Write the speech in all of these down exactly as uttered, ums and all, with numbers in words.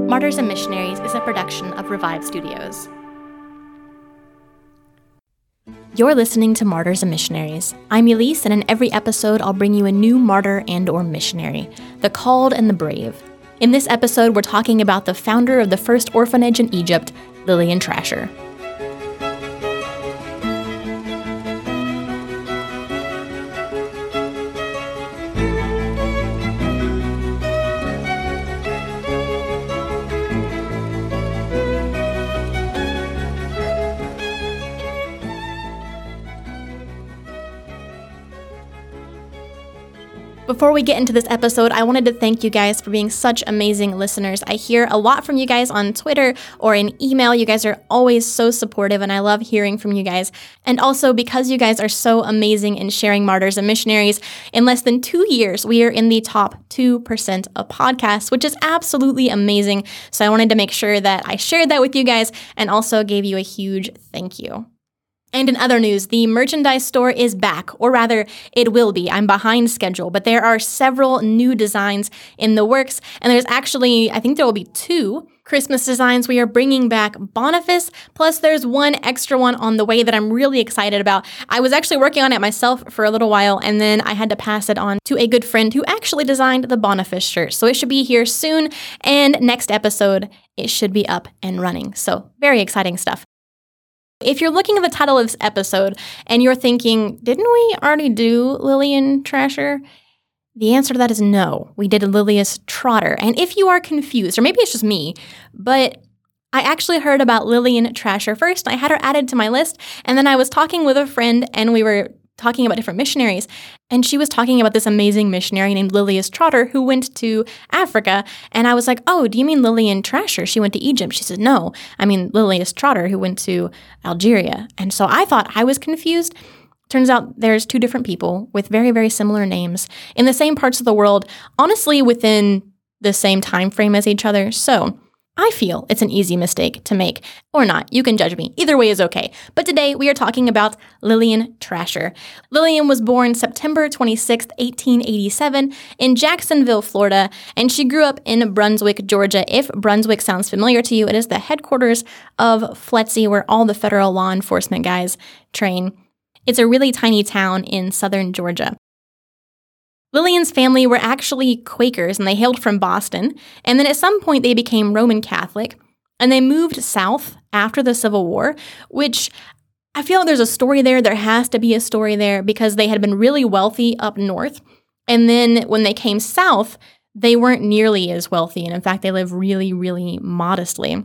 Martyrs and Missionaries is a production of Revive Studios. You're listening to Martyrs and Missionaries. I'm Elise, and in every episode, I'll bring you a new martyr and or missionary, the called and the brave. In this episode, we're talking about the founder of the first orphanage in Egypt, Lillian Trasher. Before we get into this episode, I wanted to thank you guys for being such amazing listeners. I hear a lot from you guys on Twitter or in email. You guys are always so supportive, and I love hearing from you guys. And also, because you guys are so amazing in sharing Martyrs and Missionaries, in less than two years, we are in the top two percent of podcasts, which is absolutely amazing. So I wanted to make sure that I shared that with you guys and also gave you a huge thank you. And in other news, the merchandise store is back, or rather, it will be. I'm behind schedule, but there are several new designs in the works, and there's actually, I think there will be two Christmas designs. We are bringing back Boniface, plus there's one extra one on the way that I'm really excited about. I was actually working on it myself for a little while, and then I had to pass it on to a good friend who actually designed the Boniface shirt. So it should be here soon, and next episode, it should be up and running. So very exciting stuff. If you're looking at the title of this episode and you're thinking, didn't we already do Lillian Trasher? The answer to that is no. We did Lilias Trotter. And if you are confused, or maybe it's just me, but I actually heard about Lillian Trasher first. I had her added to my list, and then I was talking with a friend, and we were talking about different missionaries, and she was talking about this amazing missionary named Lilias Trotter who went to Africa, and I was like, oh, do you mean Lillian Trasher? She went to Egypt. She said, no, I mean Lilias Trotter who went to Algeria. And so I thought I was confused. Turns out there's two different people with very, very similar names in the same parts of the world, honestly within the same time frame as each other. So I feel it's an easy mistake to make, or not. You can judge me. Either way is okay. But today we are talking about Lillian Trasher. Lillian was born September twenty-sixth, eighteen eighty-seven in Jacksonville, Florida, and she grew up in Brunswick, Georgia. If Brunswick sounds familiar to you, it is the headquarters of F L E T C, where all the federal law enforcement guys train. It's a really tiny town in southern Georgia. Lillian's family were actually Quakers, and they hailed from Boston, and then at some point they became Roman Catholic, and they moved south after the Civil War, which I feel like there's a story there. There has to be a story there because they had been really wealthy up north, and then when they came south, they weren't nearly as wealthy, and in fact, they lived really, really modestly.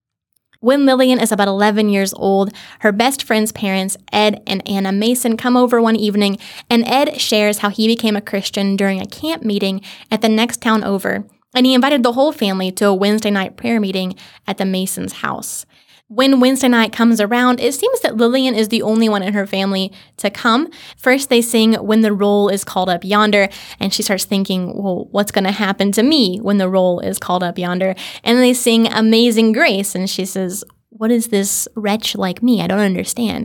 When Lillian is about eleven years old, her best friend's parents, Ed and Anna Mason, come over one evening, and Ed shares how he became a Christian during a camp meeting at the next town over, and he invited the whole family to a Wednesday night prayer meeting at the Masons' house. When Wednesday night comes around, it seems that Lillian is the only one in her family to come. First, they sing When the Roll is Called Up Yonder, and she starts thinking, well, what's going to happen to me when the roll is called up yonder? And then they sing Amazing Grace, and she says, what is this wretch like me? I don't understand.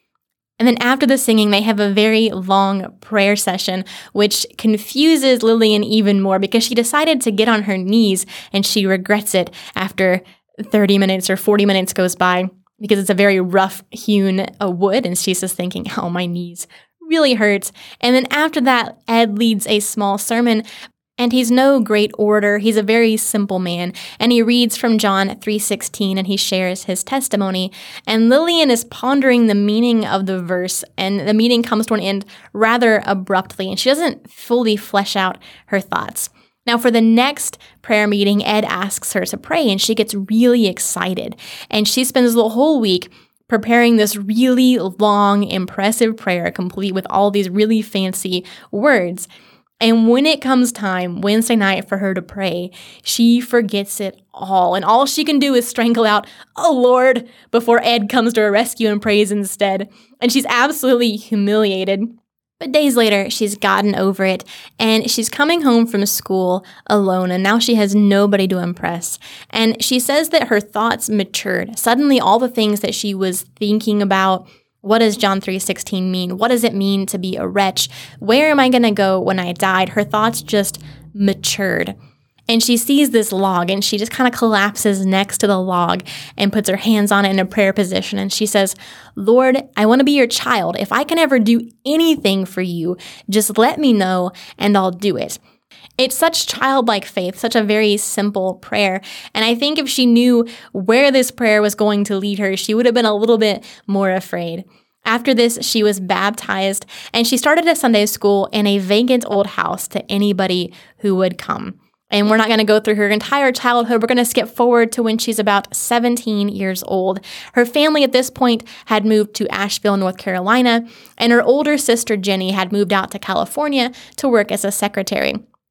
And then after the singing, they have a very long prayer session, which confuses Lillian even more because she decided to get on her knees, and she regrets it after thirty minutes or forty minutes goes by because it's a very rough hewn uh, wood, and she's just thinking, oh, my knees really hurt. And then after that, Ed leads a small sermon, and he's no great orator. He's a very simple man, and he reads from John three sixteen, and he shares his testimony. And Lillian is pondering the meaning of the verse, and the meeting comes to an end rather abruptly, and she doesn't fully flesh out her thoughts. Now, for the next prayer meeting, Ed asks her to pray, and she gets really excited. And she spends the whole week preparing this really long, impressive prayer, complete with all these really fancy words. And when it comes time, Wednesday night, for her to pray, she forgets it all. And all she can do is strangle out, oh, Lord, before Ed comes to her rescue and prays instead. And she's absolutely humiliated. But days later, she's gotten over it, and she's coming home from school alone, and now she has nobody to impress. And she says that her thoughts matured. Suddenly, all the things that she was thinking about, what does John three sixteen mean? What does it mean to be a wretch? Where am I going to go when I died? Her thoughts just matured. And she sees this log and she just kind of collapses next to the log and puts her hands on it in a prayer position. And she says, Lord, I want to be your child. If I can ever do anything for you, just let me know and I'll do it. It's such childlike faith, such a very simple prayer. And I think if she knew where this prayer was going to lead her, she would have been a little bit more afraid. After this, she was baptized and she started a Sunday school in a vacant old house to anybody who would come. And we're not going to go through her entire childhood. We're going to skip forward to when she's about seventeen years old. Her family at this point had moved to Asheville, North Carolina, and her older sister, Jenny, had moved out to California to work as a secretary.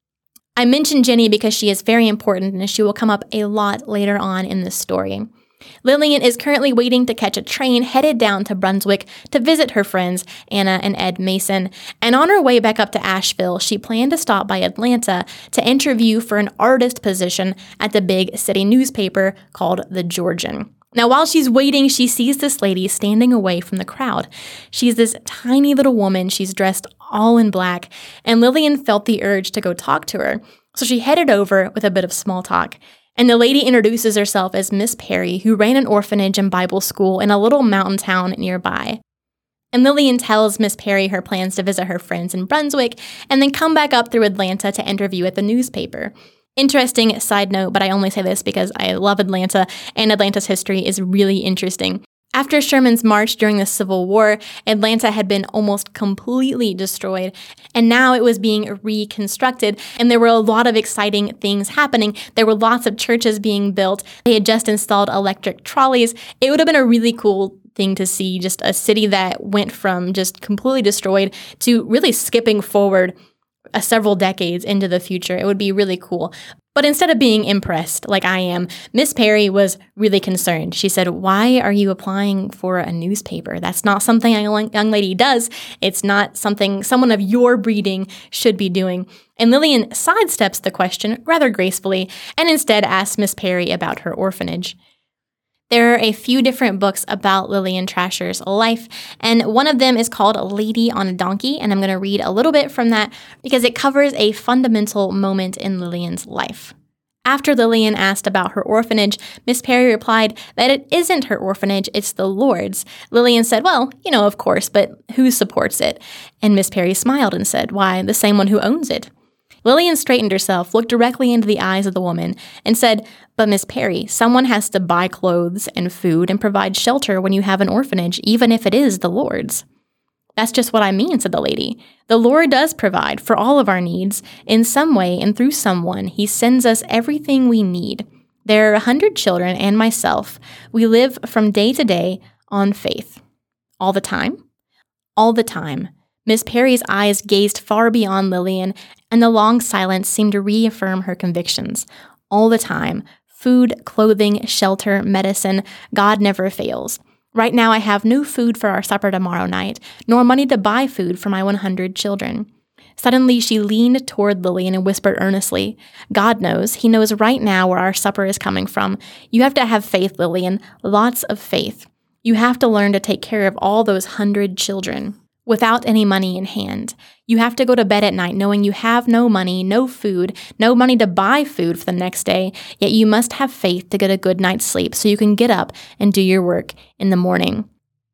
I mentioned Jenny because she is very important and she will come up a lot later on in this story. Lillian is currently waiting to catch a train headed down to Brunswick to visit her friends, Anna and Ed Mason. And on her way back up to Asheville, she planned to stop by Atlanta to interview for an artist position at the big city newspaper called The Georgian. Now, while she's waiting, she sees this lady standing away from the crowd. She's this tiny little woman. She's dressed all in black, and Lillian felt the urge to go talk to her. So she headed over with a bit of small talk. And the lady introduces herself as Miss Perry, who ran an orphanage and Bible school in a little mountain town nearby. And Lillian tells Miss Perry her plans to visit her friends in Brunswick and then come back up through Atlanta to interview at the newspaper. Interesting side note, but I only say this because I love Atlanta, and Atlanta's history is really interesting. After Sherman's march during the Civil War, Atlanta had been almost completely destroyed, and now it was being reconstructed, and there were a lot of exciting things happening. There were lots of churches being built. They had just installed electric trolleys. It would have been a really cool thing to see, just a city that went from just completely destroyed to really skipping forward uh, several decades into the future. It would be really cool. But instead of being impressed like I am, Miss Perry was really concerned. She said, why are you applying for a newspaper? That's not something a young lady does. It's not something someone of your breeding should be doing. And Lillian sidesteps the question rather gracefully and instead asks Miss Perry about her orphanage. There are a few different books about Lillian Trasher's life, and one of them is called Lady on a Donkey, and I'm going to read a little bit from that because it covers a fundamental moment in Lillian's life. After Lillian asked about her orphanage, Miss Perry replied that it isn't her orphanage, it's the Lord's. Lillian said, well, you know, of course, but who supports it? And Miss Perry smiled and said, why, the same one who owns it. Lillian straightened herself, looked directly into the eyes of the woman, and said, but Miss Perry, someone has to buy clothes and food and provide shelter when you have an orphanage, even if it is the Lord's. That's just what I mean, said the lady. The Lord does provide for all of our needs. In some way and through someone, He sends us everything we need. There are a hundred children and myself. We live from day to day on faith. All the time? All the time. Miss Perry's eyes gazed far beyond Lillian, and the long silence seemed to reaffirm her convictions. All the time. Food, clothing, shelter, medicine. God never fails. Right now I have no food for our supper tomorrow night, nor money to buy food for my one hundred children. Suddenly she leaned toward Lillian and whispered earnestly, God knows. He knows right now where our supper is coming from. You have to have faith, Lillian. Lots of faith. You have to learn to take care of all those hundred children without any money in hand. You have to go to bed at night knowing you have no money, no food, no money to buy food for the next day, yet you must have faith to get a good night's sleep so you can get up and do your work in the morning.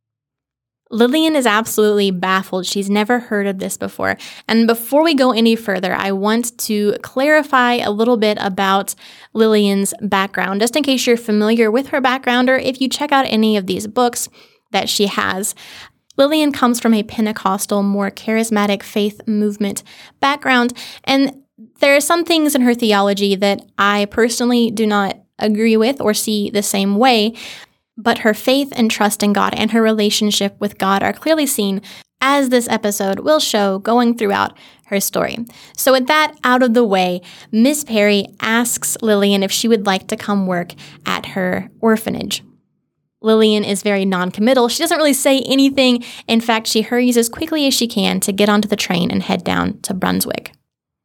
Lillian is absolutely baffled. She's never heard of this before. And before we go any further, I want to clarify a little bit about Lillian's background, just in case you're familiar with her background or if you check out any of these books that she has. Lillian comes from a Pentecostal, more charismatic faith movement background, and there are some things in her theology that I personally do not agree with or see the same way, but her faith and trust in God and her relationship with God are clearly seen, as this episode will show, going throughout her story. So with that out of the way, Miss Perry asks Lillian if she would like to come work at her orphanage. Lillian is very non-committal. She doesn't really say anything. In fact, she hurries as quickly as she can to get onto the train and head down to Brunswick.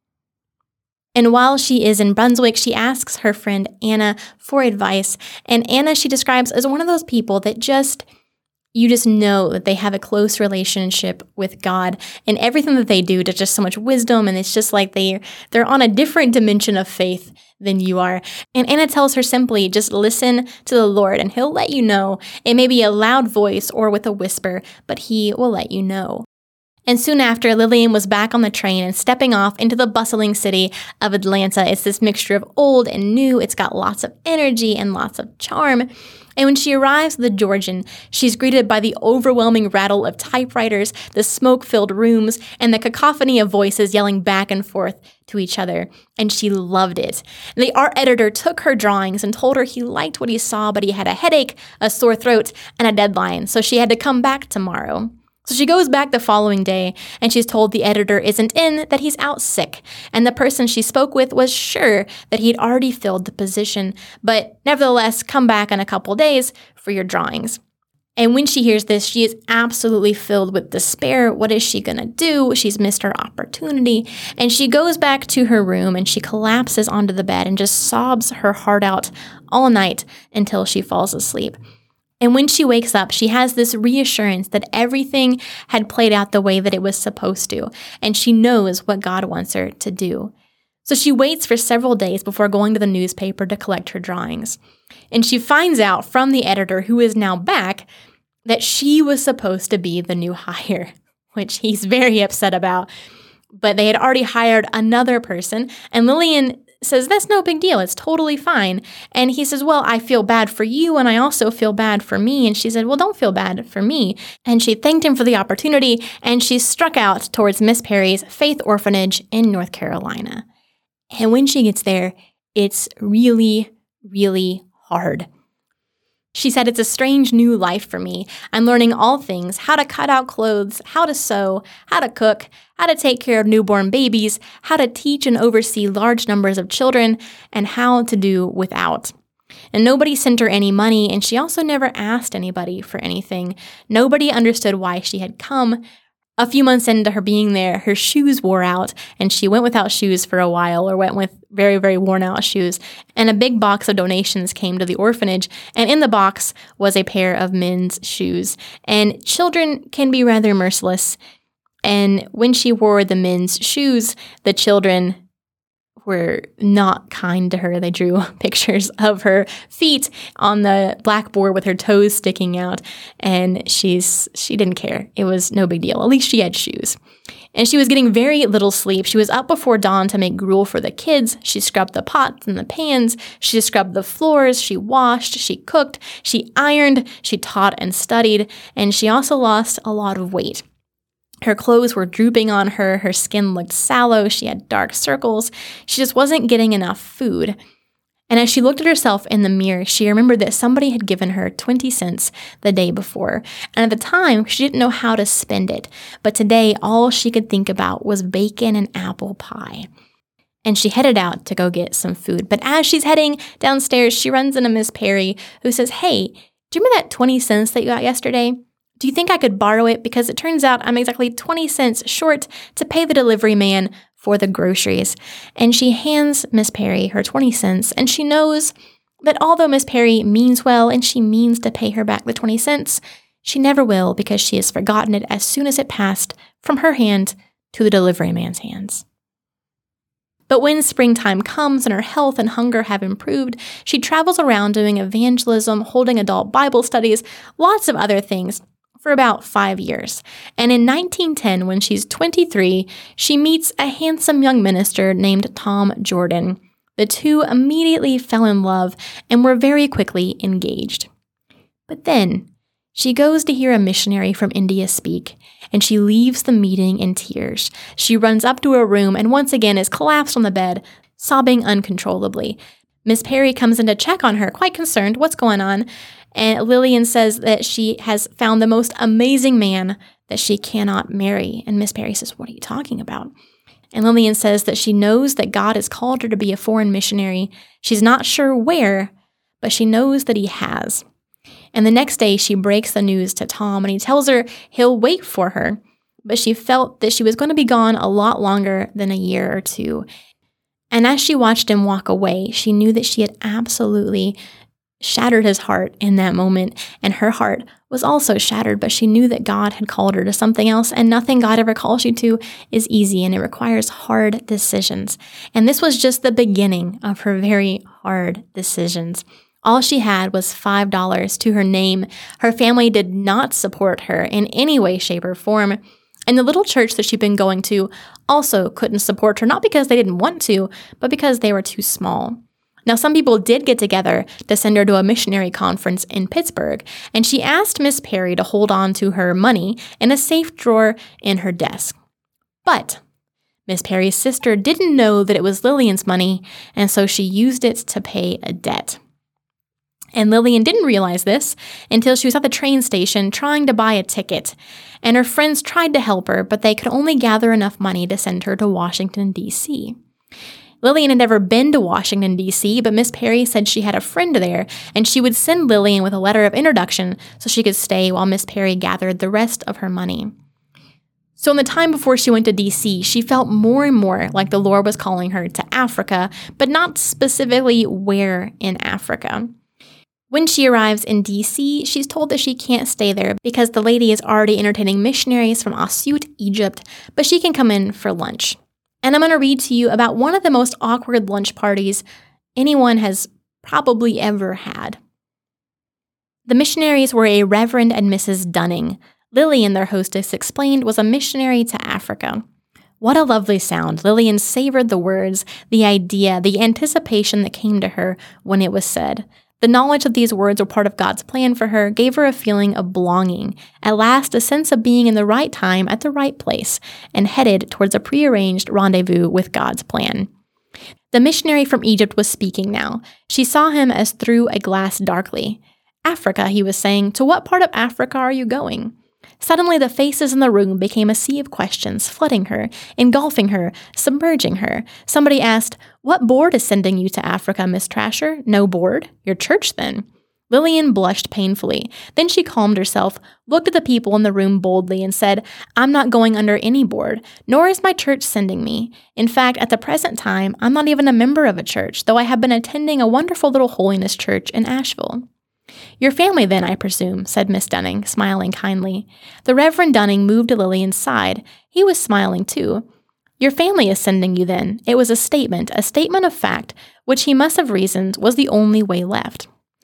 And while she is in Brunswick, she asks her friend Anna for advice. And Anna, she describes as one of those people that just, you just know that they have a close relationship with God, and everything that they do, there's just so much wisdom, and it's just like they, they're on a different dimension of faith than you are. And Anna tells her simply, just listen to the Lord, and he'll let you know. It may be a loud voice or with a whisper, but he will let you know. And soon after, Lillian was back on the train and stepping off into the bustling city of Atlanta. It's this mixture of old and new. It's got lots of energy and lots of charm. And when she arrives at the Georgian, she's greeted by the overwhelming rattle of typewriters, the smoke-filled rooms, and the cacophony of voices yelling back and forth to each other. And she loved it. And the art editor took her drawings and told her he liked what he saw, but he had a headache, a sore throat, and a deadline, so she had to come back tomorrow. So she goes back the following day, and she's told the editor isn't in, that he's out sick. And the person she spoke with was sure that he'd already filled the position, but nevertheless, come back in a couple days for your drawings. And when she hears this, she is absolutely filled with despair. What is she going to do? She's missed her opportunity. And she goes back to her room, and she collapses onto the bed and just sobs her heart out all night until she falls asleep. And when she wakes up, she has this reassurance that everything had played out the way that it was supposed to, and she knows what God wants her to do. So she waits for several days before going to the newspaper to collect her drawings. And she finds out from the editor, who is now back, that she was supposed to be the new hire, which he's very upset about. But they had already hired another person, and Lillian says, that's no big deal. It's totally fine. And he says, well, I feel bad for you, and I also feel bad for me. And she said, well, don't feel bad for me. And she thanked him for the opportunity, and she struck out towards Miss Perry's Faith Orphanage in North Carolina. And when she gets there, it's really, really hard. She said, it's a strange new life for me. I'm learning all things, how to cut out clothes, how to sew, how to cook, how to take care of newborn babies, how to teach and oversee large numbers of children, and how to do without. And nobody sent her any money, and she also never asked anybody for anything. Nobody understood why she had come. A few months into her being there, her shoes wore out, and she went without shoes for a while, or went with very, very worn out shoes. And a big box of donations came to the orphanage, and in the box was a pair of men's shoes. And children can be rather merciless. And when she wore the men's shoes, the children were not kind to her. They drew pictures of her feet on the blackboard with her toes sticking out, and she's she didn't care. It was no big deal. At least she had shoes. And she was getting very little sleep. She was up before dawn to make gruel for the kids. She scrubbed the pots and the pans. She scrubbed the floors. She washed. She cooked. She ironed. She taught and studied. And she also lost a lot of weight. Her clothes were drooping on her, her skin looked sallow, she had dark circles, she just wasn't getting enough food. And as she looked at herself in the mirror, she remembered that somebody had given her twenty cents the day before. And at the time, she didn't know how to spend it. But today, all she could think about was bacon and apple pie. And she headed out to go get some food. But as she's heading downstairs, she runs into Miss Perry, who says, hey, do you remember that twenty cents that you got yesterday? Do you think I could borrow it? Because it turns out I'm exactly twenty cents short to pay the delivery man for the groceries. And she hands Miss Perry her twenty cents, and she knows that although Miss Perry means well and she means to pay her back the twenty cents, she never will, because she has forgotten it as soon as it passed from her hand to the delivery man's hands. But when springtime comes and her health and hunger have improved, she travels around doing evangelism, holding adult Bible studies, lots of other things, for about five years. And in nineteen ten, when she's twenty-three, she meets a handsome young minister named Tom Jordan. The two immediately fell in love and were very quickly engaged. But then she goes to hear a missionary from India speak, and she leaves the meeting in tears. She runs up to her room and once again is collapsed on the bed, sobbing uncontrollably. Miss Perry comes in to check on her, quite concerned, what's going on? And Lillian says that she has found the most amazing man that she cannot marry. And Miss Perry says, what are you talking about? And Lillian says that she knows that God has called her to be a foreign missionary. She's not sure where, but she knows that he has. And the next day she breaks the news to Tom, and he tells her he'll wait for her. But she felt that she was going to be gone a lot longer than a year or two. And as she watched him walk away, she knew that she had absolutely shattered his heart in that moment, and her heart was also shattered, but she knew that God had called her to something else, and nothing God ever calls you to is easy, and it requires hard decisions. And this was just the beginning of her very hard decisions. All she had was five dollars to her name. Her family did not support her in any way, shape, or form. And the little church that she'd been going to also couldn't support her, not because they didn't want to, but because they were too small. Now, some people did get together to send her to a missionary conference in Pittsburgh, and she asked Miss Perry to hold on to her money in a safe drawer in her desk. But Miss Perry's sister didn't know that it was Lillian's money, and so she used it to pay a debt. And Lillian didn't realize this until she was at the train station trying to buy a ticket, and her friends tried to help her, but they could only gather enough money to send her to Washington, D C Lillian had never been to Washington, D C, but Miss Perry said she had a friend there, and she would send Lillian with a letter of introduction so she could stay while Miss Perry gathered the rest of her money. So in the time before she went to D C, she felt more and more like the Lord was calling her to Africa, but not specifically where in Africa. When she arrives in D C, she's told that she can't stay there because the lady is already entertaining missionaries from Asyut, Egypt, but she can come in for lunch. And I'm going to read to you about one of the most awkward lunch parties anyone has probably ever had. The missionaries were a Reverend and Missus Dunning. Lillian, their hostess, explained was a missionary to Africa. What a lovely sound. Lillian savored the words, the idea, the anticipation that came to her when it was said. The knowledge that these words were part of God's plan for her gave her a feeling of belonging, at last a sense of being in the right time at the right place, and headed towards a prearranged rendezvous with God's plan. The missionary from Egypt was speaking now. She saw him as through a glass darkly. Africa, he was saying. To what part of Africa are you going? Suddenly, the faces in the room became a sea of questions, flooding her, engulfing her, submerging her. Somebody asked, "What board is sending you to Africa, Miss Trasher?" "No board? Your church, then." Lillian blushed painfully. Then she calmed herself, looked at the people in the room boldly, and said, "I'm not going under any board, nor is my church sending me. In fact, at the present time, I'm not even a member of a church, though I have been attending a wonderful little holiness church in Asheville." "Your family, then, I presume," said Miss Dunning, smiling kindly. The Reverend Dunning moved to Lillian's side. He was smiling, too. "Your family is sending you, then." It was a statement, a statement of fact, which he must have reasoned was the only way left.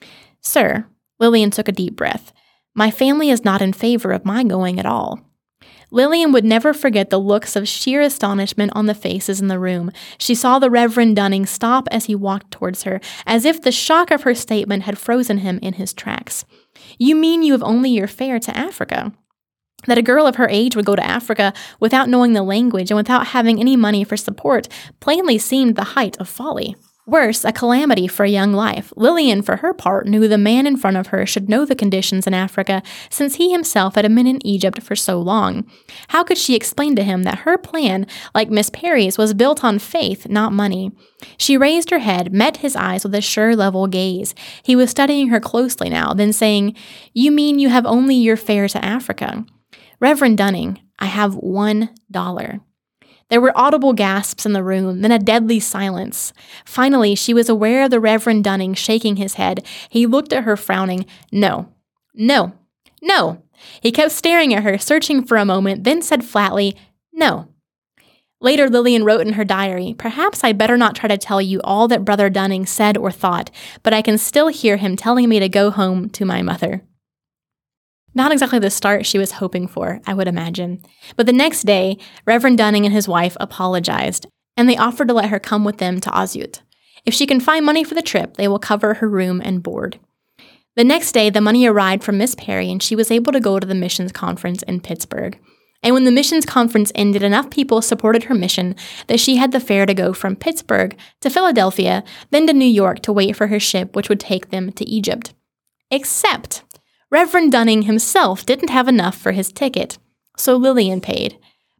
"Sir," Lillian took a deep breath, "my family is not in favor of my going at all." Lillian would never forget the looks of sheer astonishment on the faces in the room. She saw the Reverend Dunning stop as he walked towards her, as if the shock of her statement had frozen him in his tracks. "You mean you have only your fare to Africa?" That a girl of her age would go to Africa without knowing the language and without having any money for support plainly seemed the height of folly. Worse, a calamity for a young life. Lillian, for her part, knew the man in front of her should know the conditions in Africa, since he himself had been in Egypt for so long. How could she explain to him that her plan, like Miss Perry's, was built on faith, not money? She raised her head, met his eyes with a sure, level gaze. He was studying her closely now, then saying, "You mean you have only your fare to Africa?" "Reverend Dunning, I have one dollar." There were audible gasps in the room, then a deadly silence. Finally, she was aware of the Reverend Dunning shaking his head. He looked at her, frowning. "No, no, no." He kept staring at her, searching for a moment, then said flatly, "No." Later, Lillian wrote in her diary, "Perhaps I'd better not try to tell you all that Brother Dunning said or thought, but I can still hear him telling me to go home to my mother." Not exactly the start she was hoping for, I would imagine. But the next day, Reverend Dunning and his wife apologized, and they offered to let her come with them to Asyut. If she can find money for the trip, they will cover her room and board. The next day, the money arrived from Miss Perry, and she was able to go to the missions conference in Pittsburgh. And when the missions conference ended, enough people supported her mission that she had the fare to go from Pittsburgh to Philadelphia, then to New York to wait for her ship, which would take them to Egypt. Except Reverend Dunning himself didn't have enough for his ticket, so Lillian paid.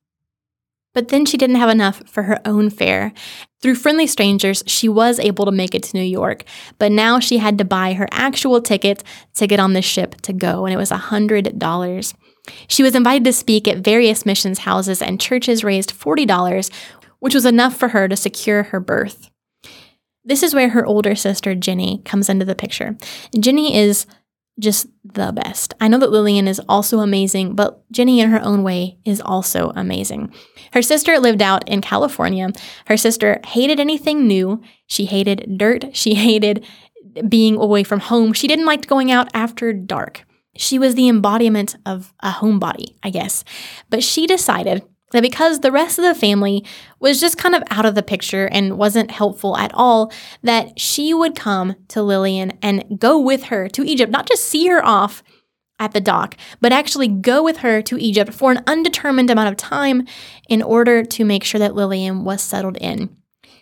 But then she didn't have enough for her own fare. Through friendly strangers, she was able to make it to New York, but now she had to buy her actual ticket to get on the ship to go, and it was one hundred dollars. She was invited to speak at various missions houses, and churches raised forty dollars, which was enough for her to secure her berth. This is where her older sister, Jenny, comes into the picture. Jenny is just the best. I know that Lillian is also amazing, but Jenny in her own way is also amazing. Her sister lived out in California. Her sister hated anything new. She hated dirt. She hated being away from home. She didn't like going out after dark. She was the embodiment of a homebody, I guess. But she decided that because the rest of the family was just kind of out of the picture and wasn't helpful at all, that she would come to Lillian and go with her to Egypt, not just see her off at the dock, but actually go with her to Egypt for an undetermined amount of time in order to make sure that Lillian was settled in.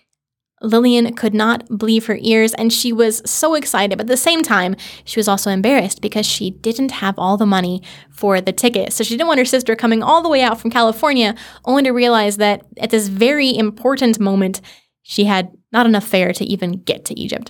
Lillian could not believe her ears, and she was so excited. But at the same time, she was also embarrassed because she didn't have all the money for the ticket. So she didn't want her sister coming all the way out from California, only to realize that at this very important moment, she had not enough fare to even get to Egypt.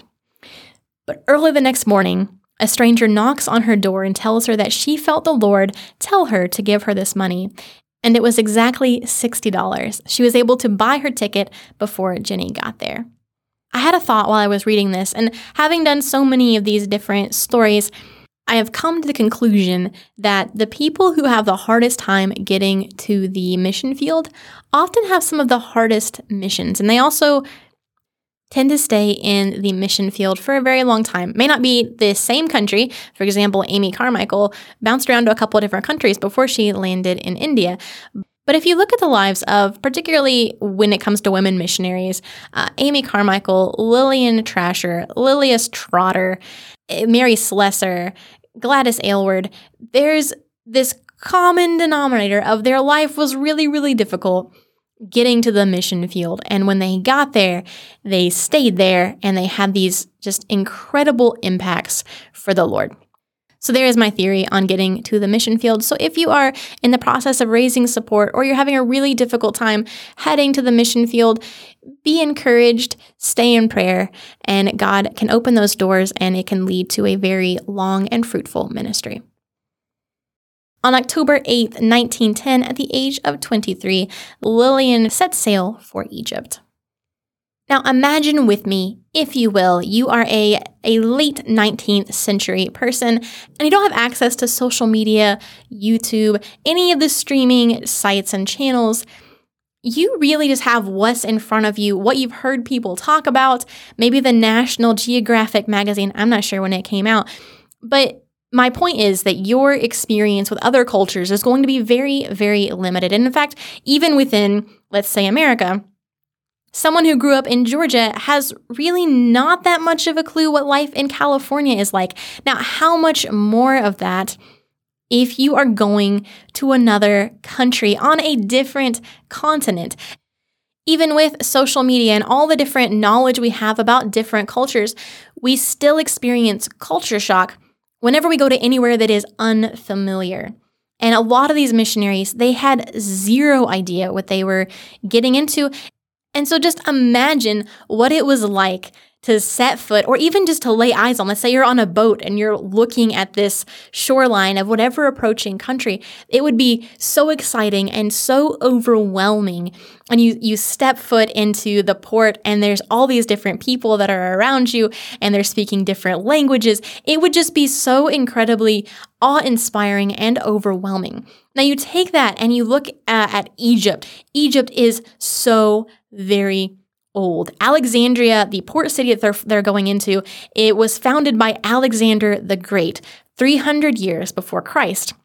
But early the next morning, a stranger knocks on her door and tells her that she felt the Lord tell her to give her this money. And it was exactly sixty dollars. She was able to buy her ticket before Jenny got there. I had a thought while I was reading this, and having done so many of these different stories, I have come to the conclusion that the people who have the hardest time getting to the mission field often have some of the hardest missions, and they also tend to stay in the mission field for a very long time. May not be the same country. For example, Amy Carmichael bounced around to a couple of different countries before she landed in India. But if you look at the lives of, particularly when it comes to women missionaries, uh, Amy Carmichael, Lillian Trasher, Lilias Trotter, Mary Slessor, Gladys Aylward, there's this common denominator of their life was really, really difficult getting to the mission field. And when they got there, they stayed there and they had these just incredible impacts for the Lord. So there is my theory on getting to the mission field. So if you are in the process of raising support or you're having a really difficult time heading to the mission field, be encouraged, stay in prayer, and God can open those doors and it can lead to a very long and fruitful ministry. On October eighth, nineteen ten, at the age of twenty-three, Lillian set sail for Egypt. Now imagine with me, if you will, you are a, a late nineteenth century person and you don't have access to social media, YouTube, any of the streaming sites and channels. You really just have what's in front of you, what you've heard people talk about, maybe the National Geographic magazine. I'm not sure when it came out, but my point is that your experience with other cultures is going to be very, very limited. And in fact, even within, let's say, America, someone who grew up in Georgia has really not that much of a clue what life in California is like. Now, how much more of that if you are going to another country on a different continent? Even with social media and all the different knowledge we have about different cultures, we still experience culture shock whenever we go to anywhere that is unfamiliar. And a lot of these missionaries, they had zero idea what they were getting into. And so just imagine what it was like to set foot or even just to lay eyes on. Let's say you're on a boat and you're looking at this shoreline of whatever approaching country. It would be so exciting and so overwhelming. And you, you step foot into the port and there's all these different people that are around you and they're speaking different languages. It would just be so incredibly awe-inspiring and overwhelming. Now you take that and you look at, at Egypt. Egypt is so very old. Alexandria, the port city that they're, they're going into, it was founded by Alexander the Great, three hundred years before Christ.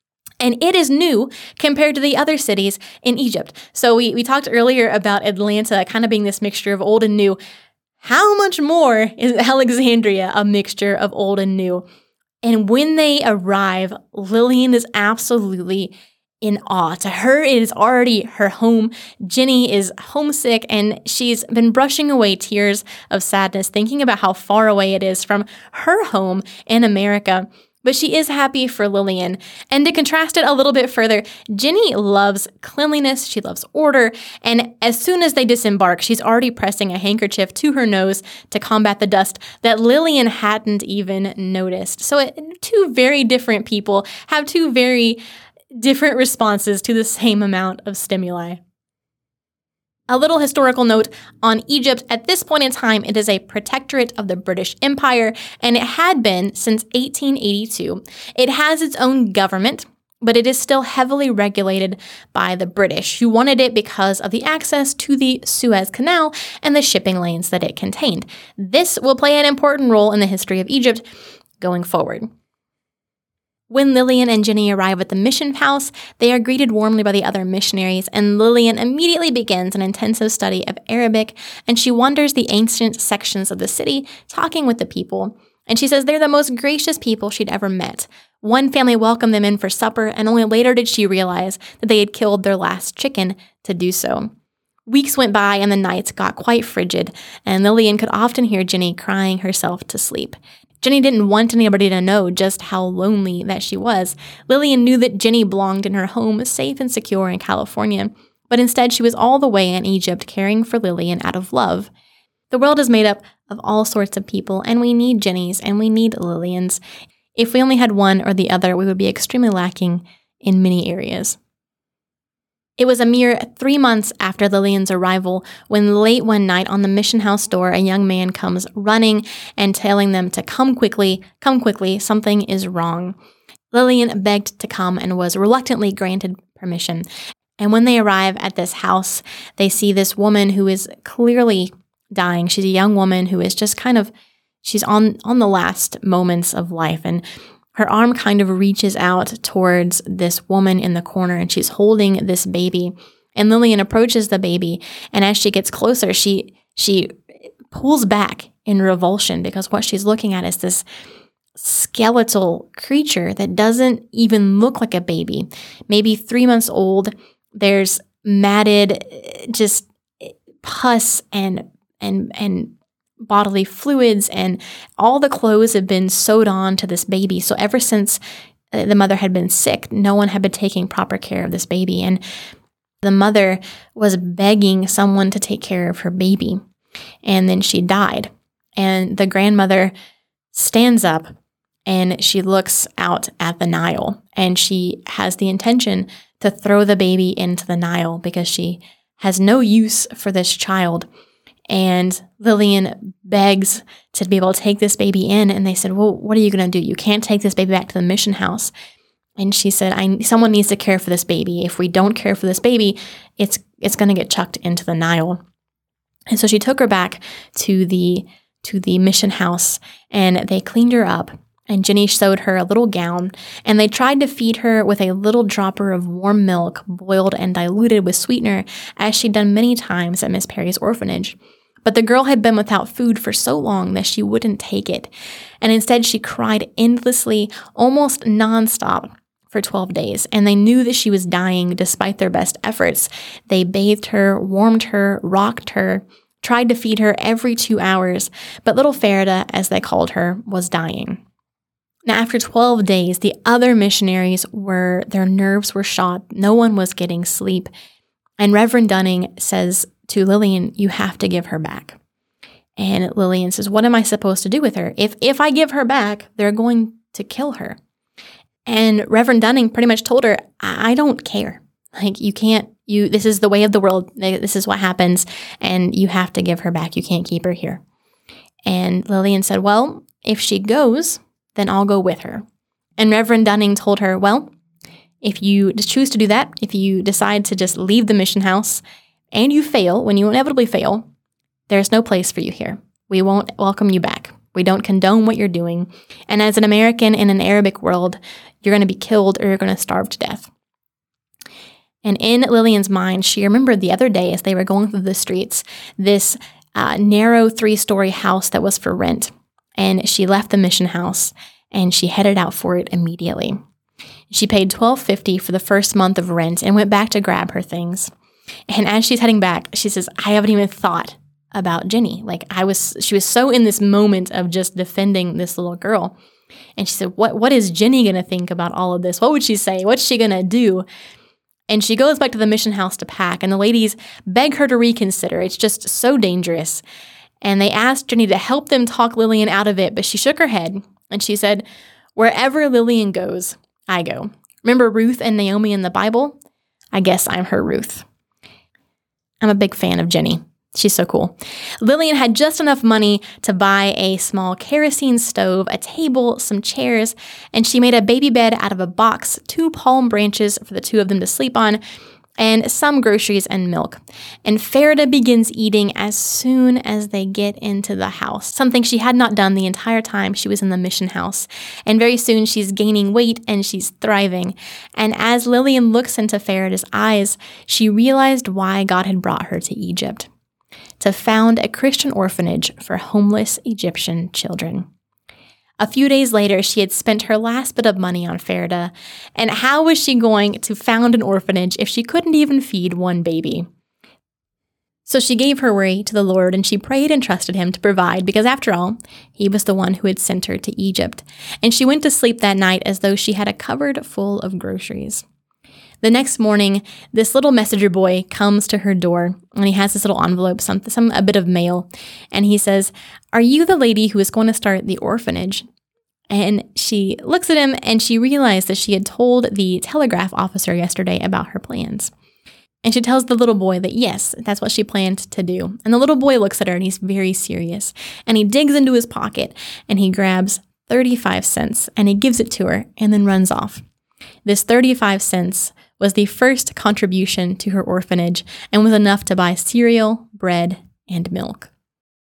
And it is new compared to the other cities in Egypt. So we, we talked earlier about Atlanta kind of being this mixture of old and new. How much more is Alexandria a mixture of old and new? And when they arrive, Lillian is absolutely in awe. To her, it is already her home. Jenny is homesick and she's been brushing away tears of sadness, thinking about how far away it is from her home in America. But she is happy for Lillian. And to contrast it a little bit further, Jenny loves cleanliness. She loves order. And as soon as they disembark, she's already pressing a handkerchief to her nose to combat the dust that Lillian hadn't even noticed. So it, two very different people have two very different responses to the same amount of stimuli. A little historical note on Egypt. At this point in time, it is a protectorate of the British Empire, and it had been since eighteen eighty-two. It has its own government, but it is still heavily regulated by the British, who wanted it because of the access to the Suez Canal and the shipping lanes that it contained. This will play an important role in the history of Egypt going forward. When Lillian and Jenny arrive at the mission house, they are greeted warmly by the other missionaries, and Lillian immediately begins an intensive study of Arabic, and she wanders the ancient sections of the city, talking with the people. And she says they're the most gracious people she'd ever met. One family welcomed them in for supper, and only later did she realize that they had killed their last chicken to do so. Weeks went by, and the nights got quite frigid, and Lillian could often hear Jenny crying herself to sleep. Jenny didn't want anybody to know just how lonely that she was. Lillian knew that Jenny belonged in her home, safe and secure in California, but instead she was all the way in Egypt caring for Lillian out of love. The world is made up of all sorts of people, and we need Jennies and we need Lillians. If we only had one or the other, we would be extremely lacking in many areas. It was a mere three months after Lillian's arrival when late one night on the mission house door, a young man comes running and telling them to come quickly, come quickly, something is wrong. Lillian begged to come and was reluctantly granted permission. And when they arrive at this house, they see this woman who is clearly dying. She's a young woman who is just kind of, she's on, on the last moments of life, and her arm kind of reaches out towards this woman in the corner, and she's holding this baby. And Lillian approaches the baby, and as she gets closer, she she pulls back in revulsion because what she's looking at is this skeletal creature that doesn't even look like a baby. Maybe three months old. There's matted, just pus and and and bodily fluids, and all the clothes have been sewed on to this baby. So ever since the mother had been sick, no one had been taking proper care of this baby. And the mother was begging someone to take care of her baby. And then she died. And the grandmother stands up and she looks out at the Nile, and she has the intention to throw the baby into the Nile because she has no use for this child. And Lillian begs to be able to take this baby in. And they said, well, what are you going to do? You can't take this baby back to the mission house. And she said, I, someone needs to care for this baby. If we don't care for this baby, it's it's going to get chucked into the Nile. And so she took her back to the to the mission house, and they cleaned her up. And Jenny sewed her a little gown, and they tried to feed her with a little dropper of warm milk, boiled and diluted with sweetener, as she'd done many times at Miss Perry's orphanage. But the girl had been without food for so long that she wouldn't take it, and instead she cried endlessly, almost nonstop, for twelve days, and they knew that she was dying despite their best efforts. They bathed her, warmed her, rocked her, tried to feed her every two hours, but little Farida, as they called her, was dying. Now, after twelve days, the other missionaries were, their nerves were shot. No one was getting sleep. And Reverend Dunning says to Lillian, you have to give her back. And Lillian says, what am I supposed to do with her? If if I give her back, they're going to kill her. And Reverend Dunning pretty much told her, I don't care. Like, you can't, you, this is the way of the world. This is what happens. And you have to give her back. You can't keep her here. And Lillian said, well, if she goes, then I'll go with her. And Reverend Dunning told her, well, if you choose to do that, if you decide to just leave the mission house and you fail, when you inevitably fail, there's no place for you here. We won't welcome you back. We don't condone what you're doing. And as an American in an Arabic world, you're going to be killed or you're going to starve to death. And in Lillian's mind, she remembered the other day as they were going through the streets, this uh, narrow three-story house that was for rent. And she left the mission house and she headed out for it immediately. She paid twelve fifty for the first month of rent and went back to grab her things. And as she's heading back, she says, I haven't even thought about Jenny. Like, I was, she was so in this moment of just defending this little girl. And she said, what, what is Jenny going to think about all of this? What would she say? What's she going to do? And she goes back to the mission house to pack, and the ladies beg her to reconsider. It's just so dangerous. And they asked Jenny to help them talk Lillian out of it, but she shook her head, and she said, wherever Lillian goes, I go. Remember Ruth and Naomi in the Bible? I guess I'm her Ruth. I'm a big fan of Jenny. She's so cool. Lillian had just enough money to buy a small kerosene stove, a table, some chairs, and she made a baby bed out of a box, two palm branches for the two of them to sleep on, and some groceries and milk. And Farida begins eating as soon as they get into the house, something she had not done the entire time she was in the mission house. And very soon she's gaining weight and she's thriving. And as Lillian looks into Farida's eyes, she realized why God had brought her to Egypt: to found a Christian orphanage for homeless Egyptian children. A few days later, she had spent her last bit of money on Farida, and how was she going to found an orphanage if she couldn't even feed one baby? So she gave her worry to the Lord, and she prayed and trusted him to provide, because after all, he was the one who had sent her to Egypt. And she went to sleep that night as though she had a cupboard full of groceries. The next morning, this little messenger boy comes to her door, and he has this little envelope, some, some a bit of mail, and he says, "Are you the lady who is going to start the orphanage?" And she looks at him, and she realized that she had told the telegraph officer yesterday about her plans. And she tells the little boy that yes, that's what she planned to do. And the little boy looks at her, and he's very serious, and he digs into his pocket, and he grabs thirty-five cents, and he gives it to her, and then runs off. This thirty-five cents was the first contribution to her orphanage and was enough to buy cereal, bread, and milk.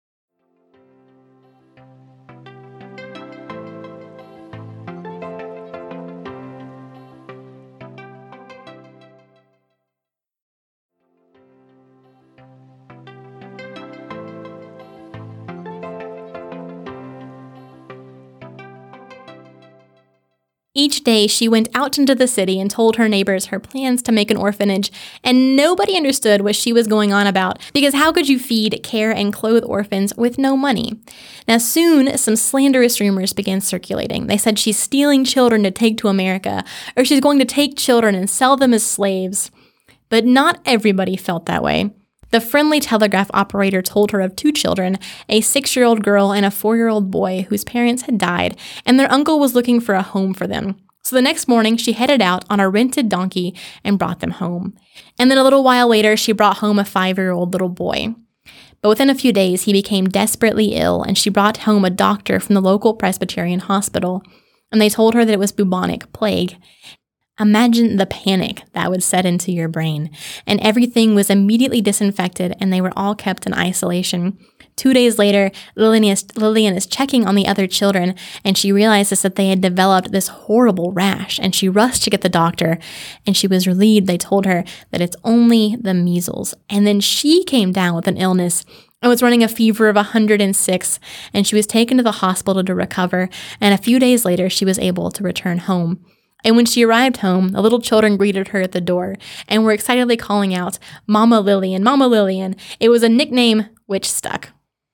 Each day, she went out into the city and told her neighbors her plans to make an orphanage, and nobody understood what she was going on about, because how could you feed, care, and clothe orphans with no money? Now, soon, some slanderous rumors began circulating. They said she's stealing children to take to America, or she's going to take children and sell them as slaves. But not everybody felt that way. The friendly telegraph operator told her of two children, a six-year-old girl and a four-year-old boy whose parents had died, and their uncle was looking for a home for them. So the next morning, she headed out on a rented donkey and brought them home. And then a little while later, she brought home a five-year-old little boy. But within a few days, he became desperately ill, and she brought home a doctor from the local Presbyterian hospital, and they told her that it was bubonic plague. Imagine the panic that would set into your brain. And everything was immediately disinfected, and they were all kept in isolation. Two days later, Lillian is, Lillian is checking on the other children, and she realizes that they had developed this horrible rash, and she rushed to get the doctor, and she was relieved. They told her that it's only the measles. And then she came down with an illness and was running a fever of one hundred six, and she was taken to the hospital to recover, and a few days later, she was able to return home. And when she arrived home, the little children greeted her at the door and were excitedly calling out, "Mama Lillian, Mama Lillian." It was a nickname which stuck.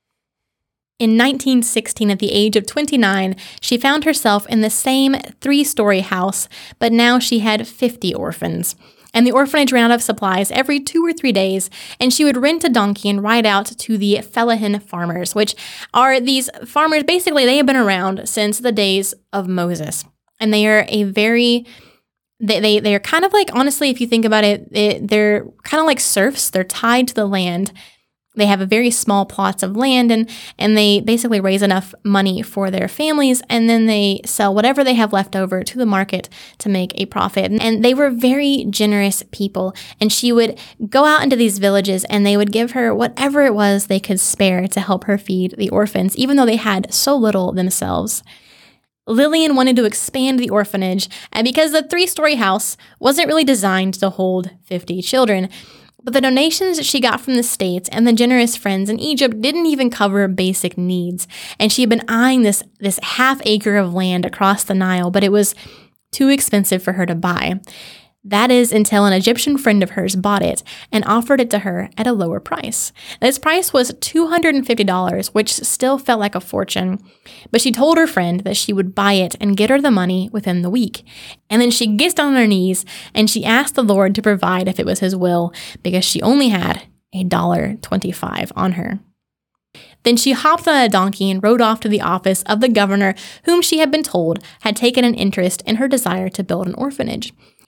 In nineteen sixteen, at the age of twenty-nine, she found herself in the same three-story house, but now she had fifty orphans. And the orphanage ran out of supplies every two or three days, and she would rent a donkey and ride out to the Fellahin farmers, which are these farmers, basically they have been around since the days of Moses. And they are a very, they, they, they're kind of like, honestly, if you think about it, it they're kind of like serfs. They're tied to the land. They have a very small plots of land, and, and they basically raise enough money for their families, and then they sell whatever they have left over to the market to make a profit. And they were very generous people, and she would go out into these villages, and they would give her whatever it was they could spare to help her feed the orphans, even though they had so little themselves. Lillian wanted to expand the orphanage, and because the three-story house wasn't really designed to hold fifty children, but the donations she got from the States and the generous friends in Egypt didn't even cover basic needs, and she had been eyeing this, this half acre of land across the Nile, but it was too expensive for her to buy. That is until an Egyptian friend of hers bought it and offered it to her at a lower price. This price was two hundred fifty dollars, which still felt like a fortune. But she told her friend that she would buy it and get her the money within the week. And then she gets down on her knees and she asked the Lord to provide if it was his will, because she only had a one dollar and twenty-five cents on her. Then she hopped on a donkey and rode off to the office of the governor, whom she had been told had taken an interest in her desire to build an orphanage.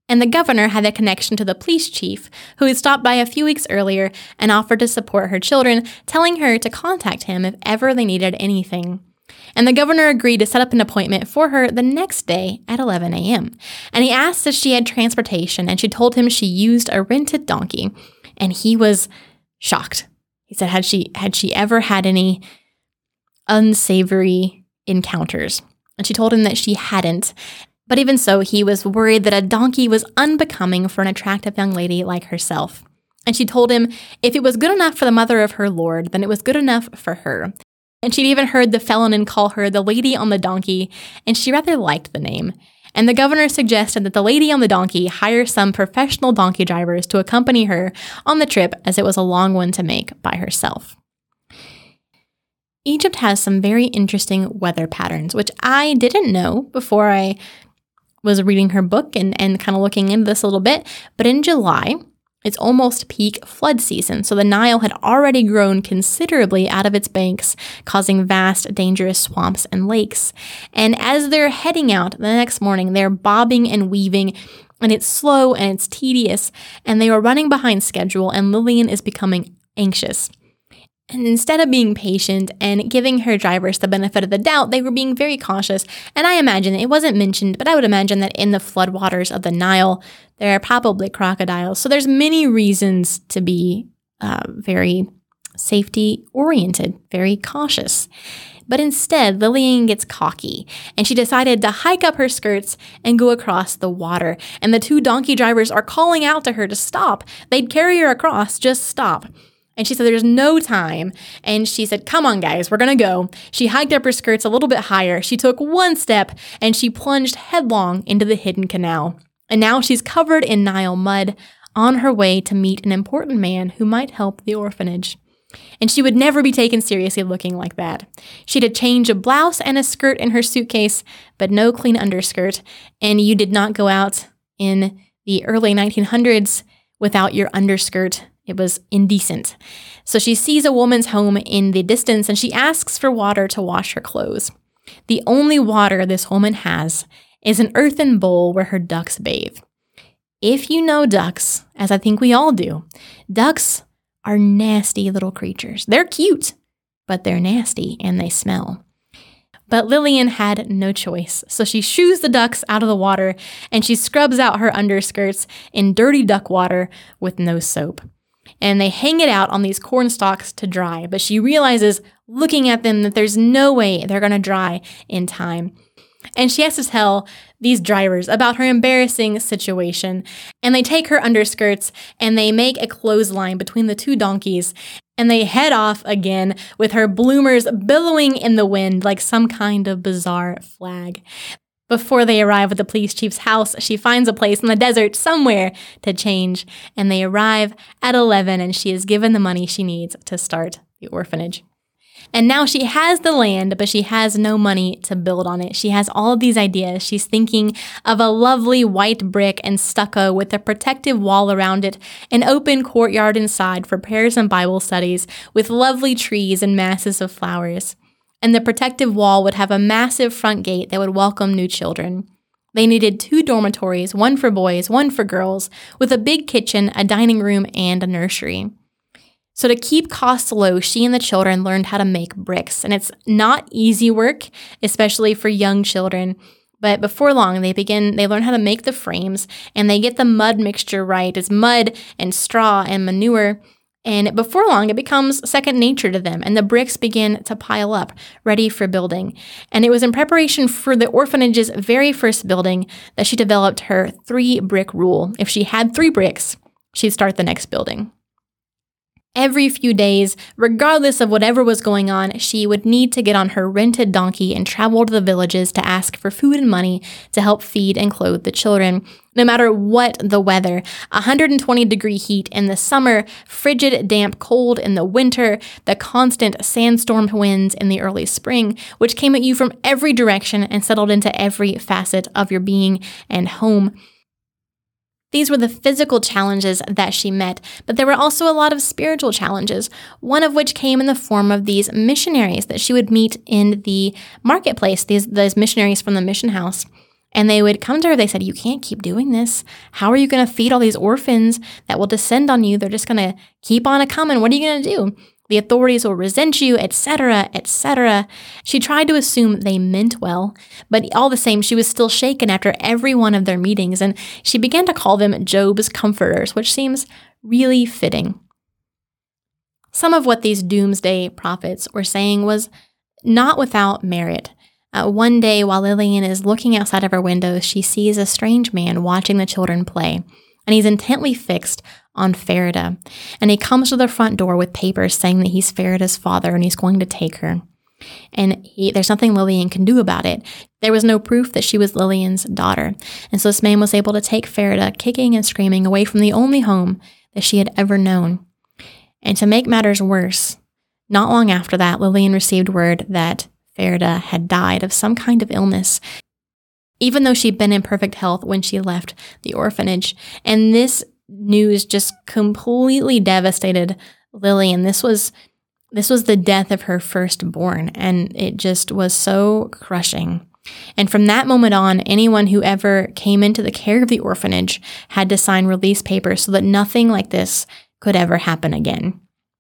And the governor had a connection to the police chief, who had stopped by a few weeks earlier and offered to support her children, telling her to contact him if ever they needed anything. And the governor agreed to set up an appointment for her the next day at eleven a.m. And he asked if she had transportation, and she told him she used a rented donkey. And he was shocked. He said, had she had she ever had any unsavory encounters? And she told him that she hadn't. But even so, he was worried that a donkey was unbecoming for an attractive young lady like herself. And she told him if it was good enough for the mother of her lord, then it was good enough for her. And she'd even heard the felon call her the lady on the donkey, and she rather liked the name. And the governor suggested that the lady on the donkey hire some professional donkey drivers to accompany her on the trip, as it was a long one to make by herself. Egypt has some very interesting weather patterns, which I didn't know before I was reading her book and, and kind of looking into this a little bit. But in July, it's almost peak flood season, so the Nile had already grown considerably out of its banks, causing vast, dangerous swamps and lakes. And as they're heading out the next morning, they're bobbing and weaving, and it's slow and it's tedious, and they are running behind schedule, and Lillian is becoming anxious. And instead of being patient and giving her drivers the benefit of the doubt, they were being very cautious. And I imagine, it wasn't mentioned, but I would imagine that in the floodwaters of the Nile, there are probably crocodiles. So there's many reasons to be uh, very safety-oriented, very cautious. But instead, Lillian gets cocky, and she decided to hike up her skirts and go across the water. And the two donkey drivers are calling out to her to stop. They'd carry her across, just stop. And she said, there's no time. And she said, come on, guys, we're going to go. She hiked up her skirts a little bit higher. She took one step and she plunged headlong into the hidden canal. And now she's covered in Nile mud on her way to meet an important man who might help the orphanage. And she would never be taken seriously looking like that. She had a change of blouse and a skirt in her suitcase, but no clean underskirt. And you did not go out in the early nineteen hundreds without your underskirt. It was indecent. So she sees a woman's home in the distance, and she asks for water to wash her clothes. The only water this woman has is an earthen bowl where her ducks bathe. If you know ducks, as I think we all do, ducks are nasty little creatures. They're cute, but they're nasty and they smell. But Lillian had no choice, so she shoos the ducks out of the water, and she scrubs out her underskirts in dirty duck water with no soap. And they hang it out on these corn stalks to dry. But she realizes, looking at them, that there's no way they're going to dry in time. And she has to tell these drivers about her embarrassing situation. And they take her underskirts and they make a clothesline between the two donkeys. And they head off again with her bloomers billowing in the wind like some kind of bizarre flag. Before they arrive at the police chief's house, she finds a place in the desert somewhere to change, and they arrive at eleven, and she is given the money she needs to start the orphanage. And now she has the land, but she has no money to build on it. She has all of these ideas. She's thinking of a lovely white brick and stucco with a protective wall around it, an open courtyard inside for prayers and Bible studies, with lovely trees and masses of flowers. And the protective wall would have a massive front gate that would welcome new children. They needed two dormitories, one for boys, one for girls, with a big kitchen, a dining room, and a nursery. So to keep costs low, she and the children learned how to make bricks. And it's not easy work, especially for young children. But before long, they begin, they learn how to make the frames, and they get the mud mixture right. It's mud and straw and manure. And before long, it becomes second nature to them, and the bricks begin to pile up, ready for building. And it was in preparation for the orphanage's very first building that she developed her three-brick rule. If she had three bricks, she'd start the next building. Every few days, regardless of whatever was going on, she would need to get on her rented donkey and travel to the villages to ask for food and money to help feed and clothe the children. No matter what the weather, one hundred twenty degree heat in the summer, frigid, damp cold in the winter, the constant sandstorm winds in the early spring, which came at you from every direction and settled into every facet of your being and home. These were the physical challenges that she met, but there were also a lot of spiritual challenges, one of which came in the form of these missionaries that she would meet in the marketplace, these, these missionaries from the mission house. And they would come to her, they said, you can't keep doing this. How are you going to feed all these orphans that will descend on you? They're just going to keep on a-coming. What are you going to do? The authorities will resent you, et cetera, et cetera. She tried to assume they meant well, but all the same, she was still shaken after every one of their meetings, and she began to call them Job's comforters, which seems really fitting. Some of what these doomsday prophets were saying was not without merit. Uh, one day, while Lillian is looking outside of her window, she sees a strange man watching the children play, and he's intently fixed on Farida. And he comes to the front door with papers saying that he's Farida's father and he's going to take her. And he, there's nothing Lillian can do about it. There was no proof that she was Lillian's daughter. And so this man was able to take Farida, kicking and screaming, away from the only home that she had ever known. And to make matters worse, not long after that, Lillian received word that Farida had died of some kind of illness, even though she'd been in perfect health when she left the orphanage. And this news just completely devastated Lillian. This was this was the death of her firstborn, and it just was so crushing. And from that moment on, anyone who ever came into the care of the orphanage had to sign release papers so that nothing like this could ever happen again.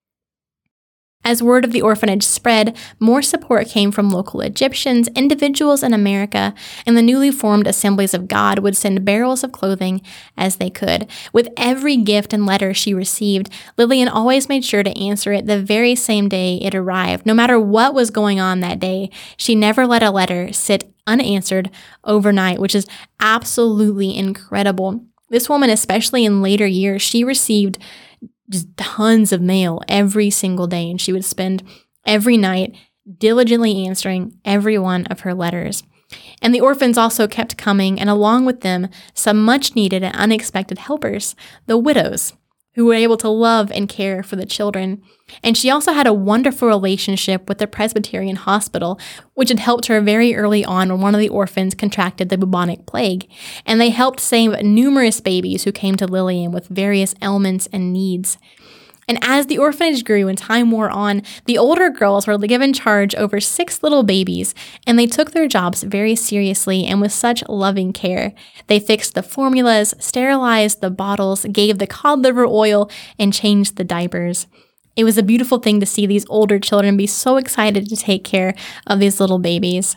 As word of the orphanage spread, more support came from local Egyptians, individuals in America, and the newly formed Assemblies of God would send barrels of clothing as they could. With every gift and letter she received, Lillian always made sure to answer it the very same day it arrived. No matter what was going on that day, she never let a letter sit unanswered overnight, which is absolutely incredible. This woman, especially in later years, she received just tons of mail every single day, and she would spend every night diligently answering every one of her letters. And the orphans also kept coming, and along with them, some much-needed and unexpected helpers, the widows, who were able to love and care for the children. And she also had a wonderful relationship with the Presbyterian Hospital, which had helped her very early on when one of the orphans contracted the bubonic plague. And they helped save numerous babies who came to Lillian with various ailments and needs. And as the orphanage grew and time wore on, the older girls were given charge over six little babies, and they took their jobs very seriously and with such loving care. They fixed the formulas, sterilized the bottles, gave the cod liver oil, and changed the diapers. It was a beautiful thing to see these older children be so excited to take care of these little babies.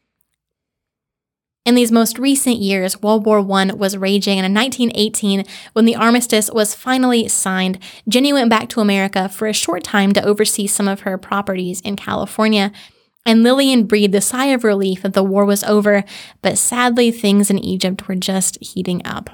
In these most recent years, World War One was raging, and in nineteen eighteen, when the armistice was finally signed, Jenny went back to America for a short time to oversee some of her properties in California, and Lillian breathed a sigh of relief that the war was over, but sadly, things in Egypt were just heating up.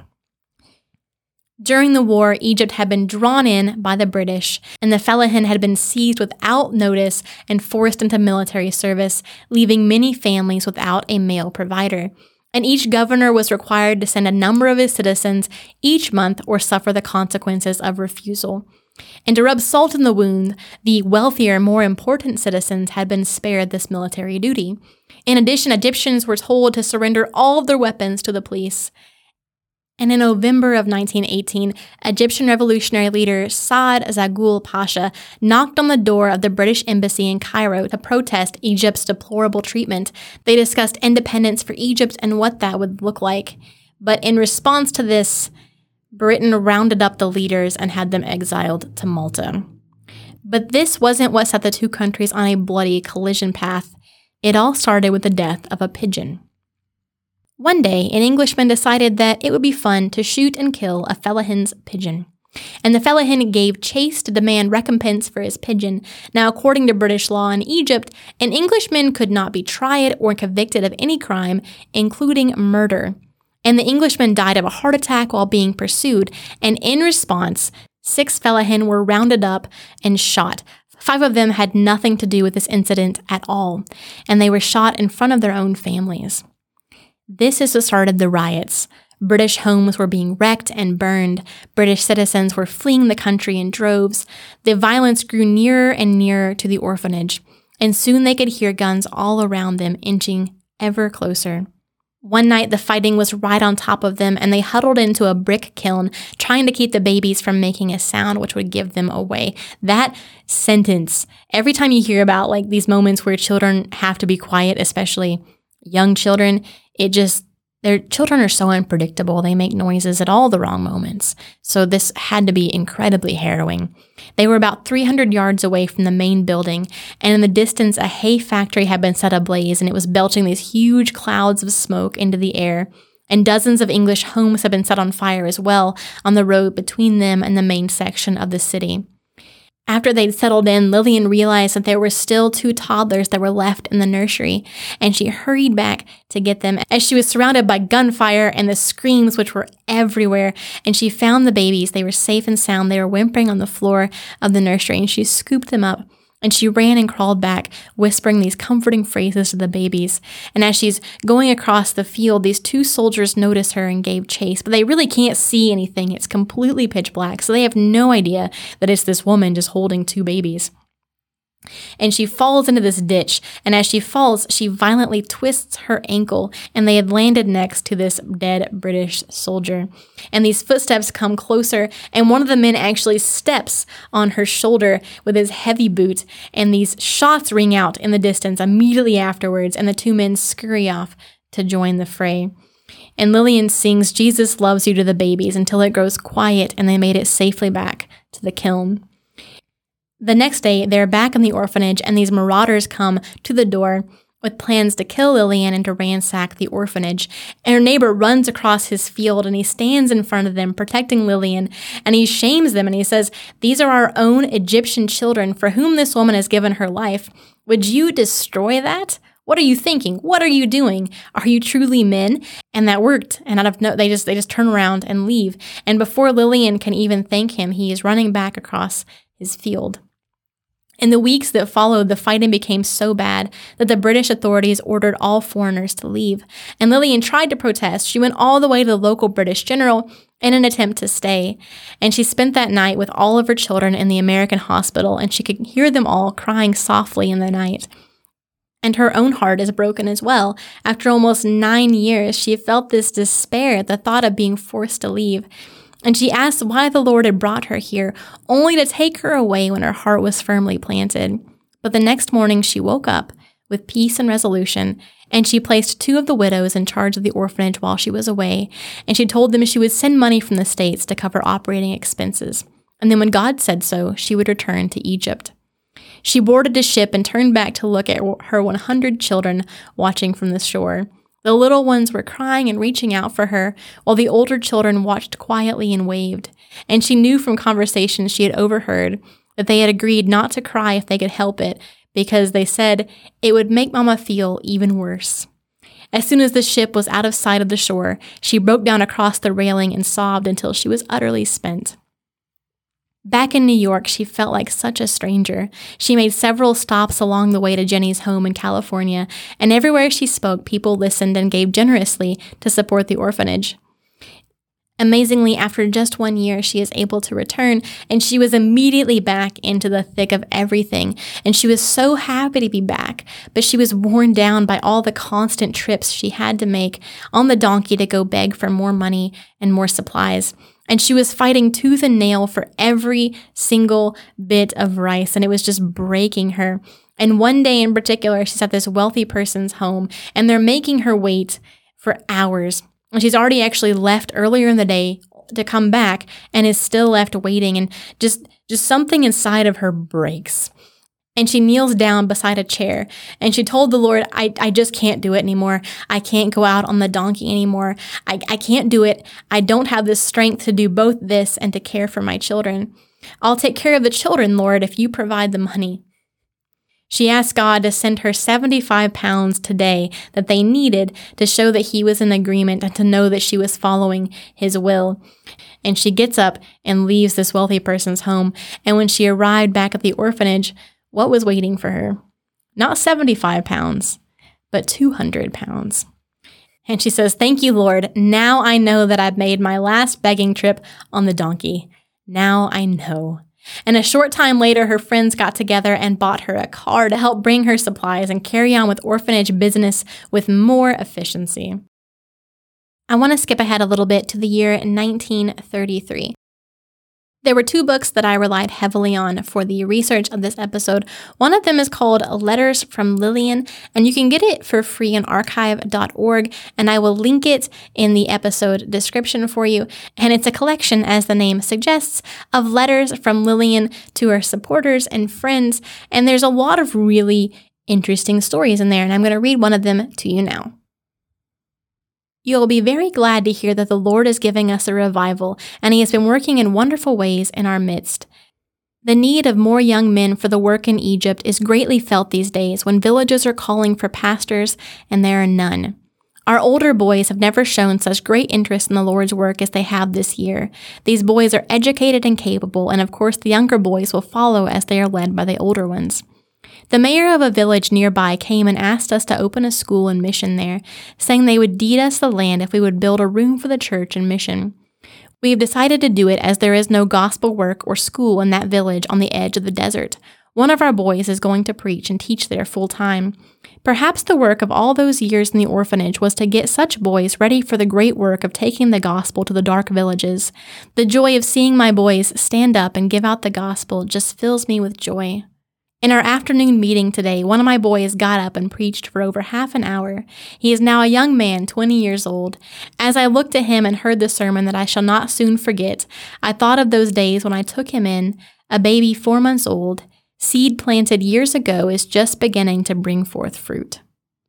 During the war, Egypt had been drawn in by the British, and the Fellahin had been seized without notice and forced into military service, leaving many families without a male provider. And each governor was required to send a number of his citizens each month or suffer the consequences of refusal. And to rub salt in the wound, the wealthier, more important citizens had been spared this military duty. In addition, Egyptians were told to surrender all of their weapons to the police. And in November of nineteen eighteen, Egyptian revolutionary leader Saad Zaghloul Pasha knocked on the door of the British embassy in Cairo to protest Egypt's deplorable treatment. They discussed independence for Egypt and what that would look like. But in response to this, Britain rounded up the leaders and had them exiled to Malta. But this wasn't what set the two countries on a bloody collision path. It all started with the death of a pigeon. One day, an Englishman decided that it would be fun to shoot and kill a Fellahin's pigeon. And the Fellahin gave chase to demand recompense for his pigeon. Now, according to British law in Egypt, an Englishman could not be tried or convicted of any crime, including murder. And the Englishman died of a heart attack while being pursued, and in response, six Fellahin were rounded up and shot. Five of them had nothing to do with this incident at all, and they were shot in front of their own families. This is what started the riots. British homes were being wrecked and burned. British citizens were fleeing the country in droves. The violence grew nearer and nearer to the orphanage, and soon they could hear guns all around them inching ever closer. One night, the fighting was right on top of them, and they huddled into a brick kiln, trying to keep the babies from making a sound which would give them away. That sentence, every time you hear about like these moments where children have to be quiet, especially young children, it just Their children are so unpredictable. They make noises at all the wrong moments. So this had to be incredibly harrowing. They were about three hundred yards away from the main building, and in the distance, a hay factory had been set ablaze, and it was belching these huge clouds of smoke into the air. And dozens of English homes had been set on fire as well on the road between them and the main section of the city. After they'd settled in, Lillian realized that there were still two toddlers that were left in the nursery, and she hurried back to get them as she was surrounded by gunfire and the screams which were everywhere, and she found the babies. They were safe and sound. They were whimpering on the floor of the nursery, and she scooped them up. And she ran and crawled back, whispering these comforting phrases to the babies. And as she's going across the field, these two soldiers notice her and gave chase. But they really can't see anything. It's completely pitch black. So they have no idea that it's this woman just holding two babies. And she falls into this ditch, and as she falls, she violently twists her ankle, and they had landed next to this dead British soldier. And these footsteps come closer, and one of the men actually steps on her shoulder with his heavy boot, and these shots ring out in the distance immediately afterwards, and the two men scurry off to join the fray. And Lillian sings "Jesus Loves You" to the babies until it grows quiet, and they made it safely back to the kiln. The next day, they're back in the orphanage, and these marauders come to the door with plans to kill Lillian and to ransack the orphanage. And her neighbor runs across his field, and he stands in front of them, protecting Lillian, and he shames them, and he says, "These are our own Egyptian children for whom this woman has given her life. Would you destroy that? What are you thinking? What are you doing? Are you truly men?" And that worked. And out of no, they just they just turn around and leave. And before Lillian can even thank him, he is running back across his field. In the weeks that followed, the fighting became so bad that the British authorities ordered all foreigners to leave. And Lillian tried to protest. She went all the way to the local British general in an attempt to stay. And she spent that night with all of her children in the American hospital, and she could hear them all crying softly in the night. And her own heart is broken as well. After almost nine years, she felt this despair at the thought of being forced to leave. And she asked why the Lord had brought her here, only to take her away when her heart was firmly planted. But the next morning she woke up with peace and resolution, and she placed two of the widows in charge of the orphanage while she was away, and she told them she would send money from the States to cover operating expenses. And then when God said so, she would return to Egypt. She boarded a ship and turned back to look at her one hundred children watching from the shore. The little ones were crying and reaching out for her, while the older children watched quietly and waved. And she knew from conversations she had overheard that they had agreed not to cry if they could help it, because they said it would make Mama feel even worse. As soon as the ship was out of sight of the shore, she broke down across the railing and sobbed until she was utterly spent. Back in New York, she felt like such a stranger. She made several stops along the way to Jenny's home in California, and everywhere she spoke, people listened and gave generously to support the orphanage. Amazingly, after just one year, she is able to return, and she was immediately back into the thick of everything, and she was so happy to be back, but she was worn down by all the constant trips she had to make on the donkey to go beg for more money and more supplies. And she was fighting tooth and nail for every single bit of rice, and it was just breaking her. And one day in particular, she's at this wealthy person's home, and they're making her wait for hours. And she's already actually left earlier in the day to come back and is still left waiting, and just, just something inside of her breaks. And she kneels down beside a chair, and she told the Lord, I, I just can't do it anymore. I can't go out on the donkey anymore. I, I can't do it. I don't have the strength to do both this and to care for my children. I'll take care of the children, Lord, if you provide the money. She asked God to send her seventy-five pounds today that they needed to show that he was in agreement and to know that she was following his will. And she gets up and leaves this wealthy person's home. And when she arrived back at the orphanage, what was waiting for her? Not seventy-five pounds, but two hundred pounds. And she says, "Thank you, Lord. Now I know that I've made my last begging trip on the donkey. Now I know." And a short time later, her friends got together and bought her a car to help bring her supplies and carry on with orphanage business with more efficiency. I want to skip ahead a little bit to the year nineteen thirty-three. There were two books that I relied heavily on for the research of this episode. One of them is called Letters from Lillian, and you can get it for free on archive dot org, and I will link it in the episode description for you. And it's a collection, as the name suggests, of letters from Lillian to her supporters and friends, and there's a lot of really interesting stories in there, and I'm going to read one of them to you now. You'll be very glad to hear that the Lord is giving us a revival, and He has been working in wonderful ways in our midst. The need of more young men for the work in Egypt is greatly felt these days when villages are calling for pastors and there are none. Our older boys have never shown such great interest in the Lord's work as they have this year. These boys are educated and capable, and of course the younger boys will follow as they are led by the older ones. The mayor of a village nearby came and asked us to open a school and mission there, saying they would deed us the land if we would build a room for the church and mission. We have decided to do it as there is no gospel work or school in that village on the edge of the desert. One of our boys is going to preach and teach there full time. Perhaps the work of all those years in the orphanage was to get such boys ready for the great work of taking the gospel to the dark villages. The joy of seeing my boys stand up and give out the gospel just fills me with joy. In our afternoon meeting today, one of my boys got up and preached for over half an hour. He is now a young man, twenty years old. As I looked at him and heard the sermon that I shall not soon forget, I thought of those days when I took him in, a baby four months old. Seed planted years ago is just beginning to bring forth fruit.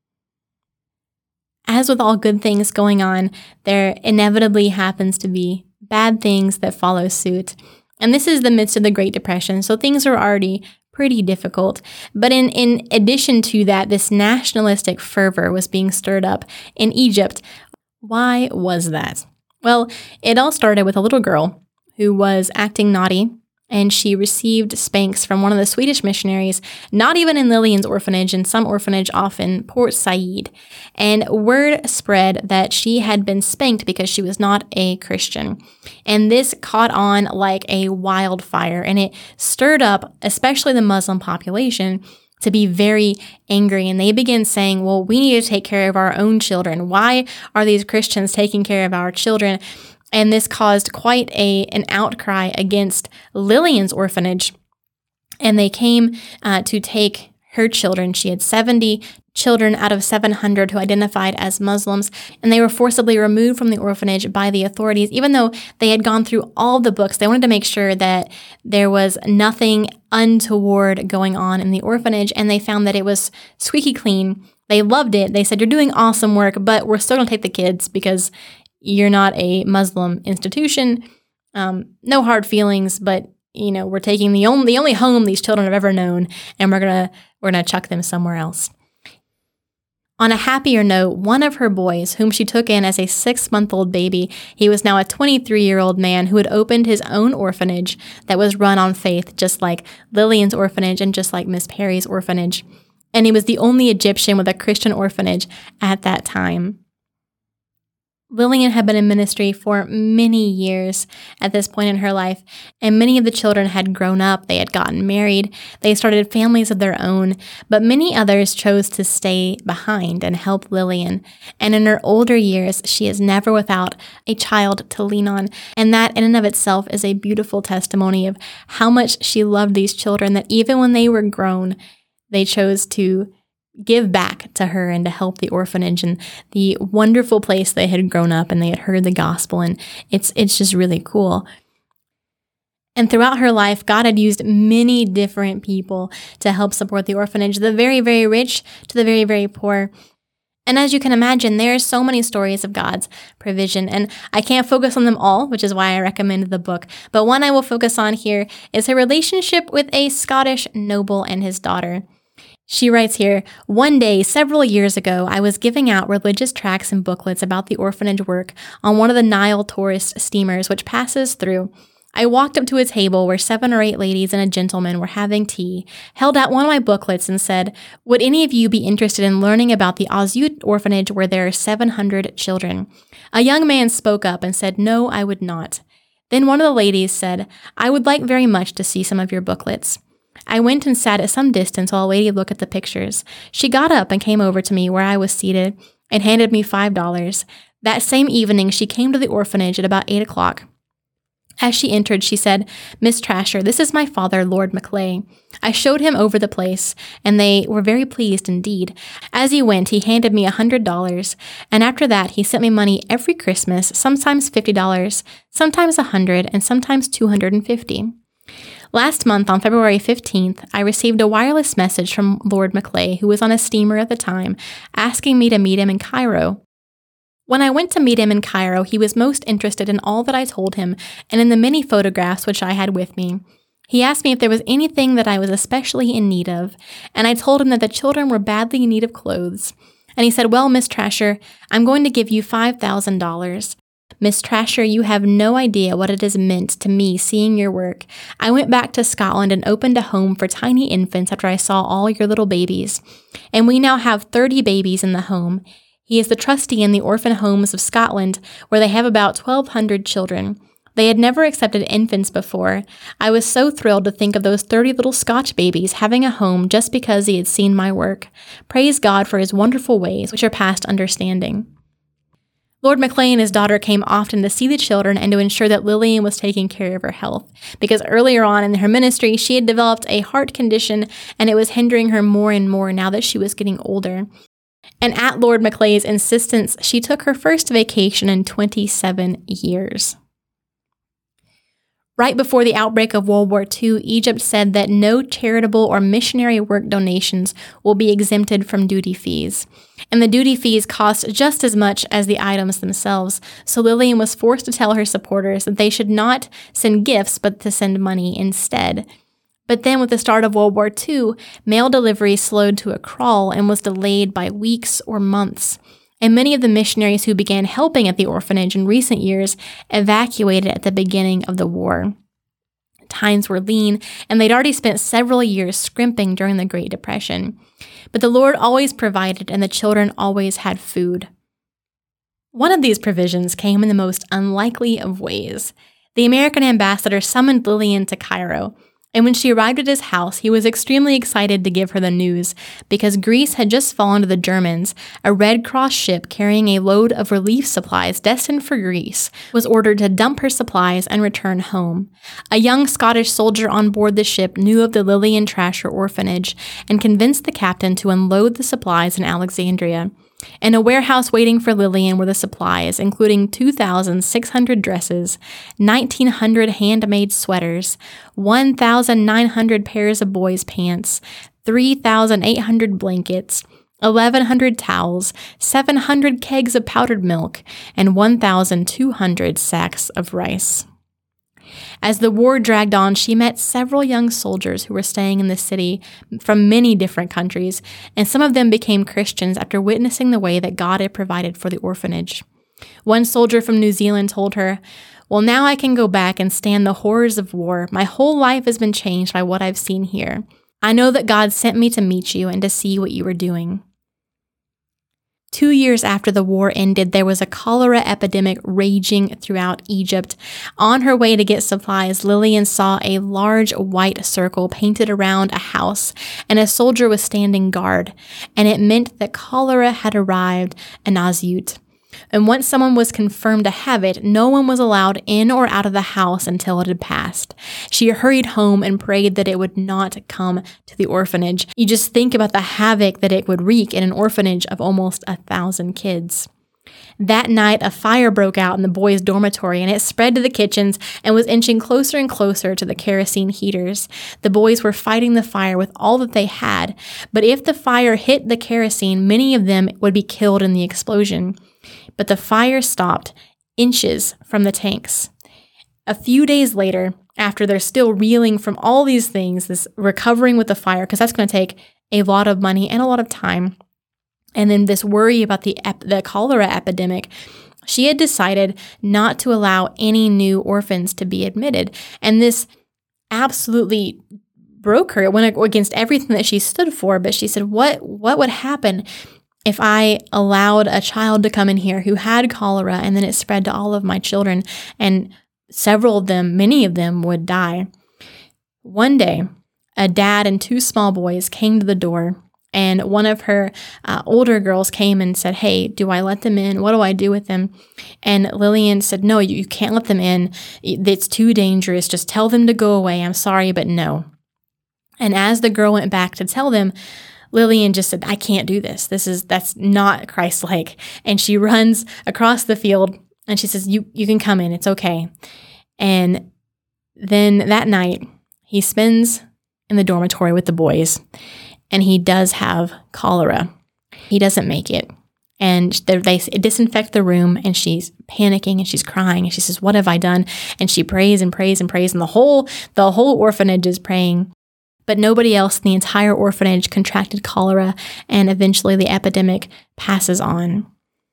As with all good things going on, there inevitably happens to be bad things that follow suit. And this is the midst of the Great Depression, so things are already pretty difficult. But in, in addition to that, this nationalistic fervor was being stirred up in Egypt. Why was that? Well, it all started with a little girl who was acting naughty, and she received spanks from one of the Swedish missionaries, not even in Lillian's orphanage, in some orphanage off in Port Said. And word spread that she had been spanked because she was not a Christian. And this caught on like a wildfire, and it stirred up, especially the Muslim population, to be very angry. And they began saying, well, we need to take care of our own children. Why are these Christians taking care of our children? And this caused quite a an outcry against Lillian's orphanage. And they came uh, to take her children. She had seventy children out of seven hundred who identified as Muslims, and they were forcibly removed from the orphanage by the authorities. Even though they had gone through all the books, they wanted to make sure that there was nothing untoward going on in the orphanage, and they found that it was squeaky clean. They loved it. They said, you're doing awesome work, but we're still going to take the kids because you're not a Muslim institution. Um, no hard feelings, but you know, we're taking the only the only home these children have ever known, and we're gonna we're gonna chuck them somewhere else. On a happier note, one of her boys, whom she took in as a six-month-old baby, he was now a twenty-three-year-old man who had opened his own orphanage that was run on faith, just like Lillian's orphanage and just like Miss Perry's orphanage. And he was the only Egyptian with a Christian orphanage at that time. Lillian had been in ministry for many years at this point in her life, and many of the children had grown up, they had gotten married, they started families of their own, but many others chose to stay behind and help Lillian. And in her older years, she is never without a child to lean on, and that in and of itself is a beautiful testimony of how much she loved these children, that even when they were grown, they chose to give back to her and to help the orphanage and the wonderful place they had grown up, and they had heard the gospel, and it's it's just really cool. And throughout her life, God had used many different people to help support the orphanage, the very, very rich to the very, very poor. And as you can imagine, there are so many stories of God's provision, and I can't focus on them all, which is why I recommended the book. But one I will focus on here is her relationship with a Scottish noble and his daughter. She writes here, one day, several years ago, I was giving out religious tracts and booklets about the orphanage work on one of the Nile tourist steamers which passes through. I walked up to a table where seven or eight ladies and a gentleman were having tea, held out one of my booklets and said, would any of you be interested in learning about the Azut orphanage where there are seven hundred children? A young man spoke up and said, no, I would not. Then one of the ladies said, I would like very much to see some of your booklets. I went and sat at some distance while a lady looked at the pictures. She got up and came over to me where I was seated and handed me five dollars. That same evening, she came to the orphanage at about eight o'clock. As she entered, she said, "Miss Trasher, this is my father, Lord Maclay." I showed him over the place, and they were very pleased indeed. As he went, he handed me a hundred dollars, and after that, he sent me money every Christmas, sometimes fifty dollars, sometimes a hundred, and sometimes two hundred and fifty. Last month, on February fifteenth, I received a wireless message from Lord Maclay, who was on a steamer at the time, asking me to meet him in Cairo. When I went to meet him in Cairo, he was most interested in all that I told him and in the many photographs which I had with me. He asked me if there was anything that I was especially in need of, and I told him that the children were badly in need of clothes. And he said, "Well, Miss Trasher, I'm going to give you five thousand dollars. Miss Trasher, you have no idea what it has meant to me seeing your work. I went back to Scotland and opened a home for tiny infants after I saw all your little babies. And we now have thirty babies in the home. He is the trustee in the Orphan Homes of Scotland, where they have about twelve hundred children. They had never accepted infants before. I was so thrilled to think of those thirty little Scotch babies having a home just because he had seen my work. Praise God for his wonderful ways, which are past understanding." Lord Maclay and his daughter came often to see the children and to ensure that Lillian was taking care of her health, because earlier on in her ministry, she had developed a heart condition, and it was hindering her more and more now that she was getting older. And at Lord Maclay's insistence, she took her first vacation in twenty-seven years. Right before the outbreak of World War Two, Egypt said that no charitable or missionary work donations will be exempted from duty fees. And the duty fees cost just as much as the items themselves, so Lillian was forced to tell her supporters that they should not send gifts, but to send money instead. But then with the start of World War Two, mail delivery slowed to a crawl and was delayed by weeks or months. And many of the missionaries who began helping at the orphanage in recent years evacuated at the beginning of the war. Times were lean, and they'd already spent several years scrimping during the Great Depression. But the Lord always provided, and the children always had food. One of these provisions came in the most unlikely of ways. The American ambassador summoned Lillian to Cairo, and when she arrived at his house, he was extremely excited to give her the news, because Greece had just fallen to the Germans. A Red Cross ship carrying a load of relief supplies destined for Greece was ordered to dump her supplies and return home. A young Scottish soldier on board the ship knew of the Lillian Trasher orphanage and convinced the captain to unload the supplies in Alexandria. In a warehouse waiting for Lillian were the supplies, including two thousand six hundred dresses, nineteen hundred handmade sweaters, one thousand nine hundred pairs of boys' pants, three thousand eight hundred blankets, eleven hundred towels, seven hundred kegs of powdered milk, and one thousand two hundred sacks of rice. As the war dragged on, she met several young soldiers who were staying in the city from many different countries, and some of them became Christians after witnessing the way that God had provided for the orphanage. One soldier from New Zealand told her, "Well, now I can go back and stand the horrors of war. My whole life has been changed by what I've seen here. I know that God sent me to meet you and to see what you were doing." Two years after the war ended, there was a cholera epidemic raging throughout Egypt. On her way to get supplies, Lillian saw a large white circle painted around a house, and a soldier was standing guard, and it meant that cholera had arrived in Asyut. And once someone was confirmed to have it, no one was allowed in or out of the house until it had passed. She hurried home and prayed that it would not come to the orphanage. You just think about the havoc that it would wreak in an orphanage of almost a thousand kids. That night, a fire broke out in the boys' dormitory, and it spread to the kitchens and was inching closer and closer to the kerosene heaters. The boys were fighting the fire with all that they had, but if the fire hit the kerosene, many of them would be killed in the explosion. But the fire stopped inches from the tanks. A few days later, after they're still reeling from all these things, this recovering with the fire, because that's going to take a lot of money and a lot of time, and then this worry about the ep- the cholera epidemic, she had decided not to allow any new orphans to be admitted. And this absolutely broke her. It went against everything that she stood for, but she said, what, what would happen if I allowed a child to come in here who had cholera and then it spread to all of my children, and several of them, many of them would die? One day, a dad and two small boys came to the door, And one of her uh, older girls came and said, hey, do I let them in? What do I do with them? And Lillian said, no, you, you can't let them in. It's too dangerous. Just tell them to go away. I'm sorry, but no. And as the girl went back to tell them, Lillian just said, I can't do this. This is, that's not Christ-like. And she runs across the field and she says, you, you can come in. It's okay. And then that night, he spends in the dormitory with the boys, and he does have cholera. He doesn't make it. And they disinfect the room, and she's panicking, and she's crying, and she says, what have I done? And she prays and prays and prays, and the whole, the whole orphanage is praying. But nobody else in the entire orphanage contracted cholera, and eventually the epidemic passes on.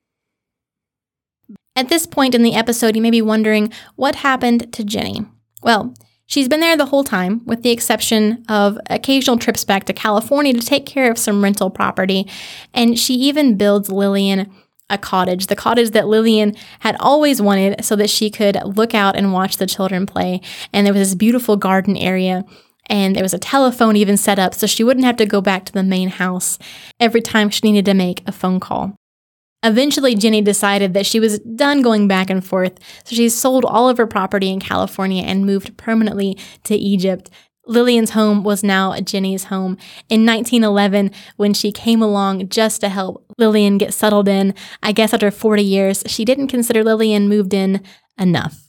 At this point in the episode, you may be wondering, what happened to Jenny? Well, she's been there the whole time, with the exception of occasional trips back to California to take care of some rental property, and she even builds Lillian a cottage, the cottage that Lillian had always wanted so that she could look out and watch the children play. And there was this beautiful garden area, and there was a telephone even set up so she wouldn't have to go back to the main house every time she needed to make a phone call. Eventually, Jenny decided that she was done going back and forth, so she sold all of her property in California and moved permanently to Egypt. Lillian's home was now Jenny's home. In nineteen eleven, when she came along just to help Lillian get settled in, I guess after forty years, she didn't consider Lillian moved in enough.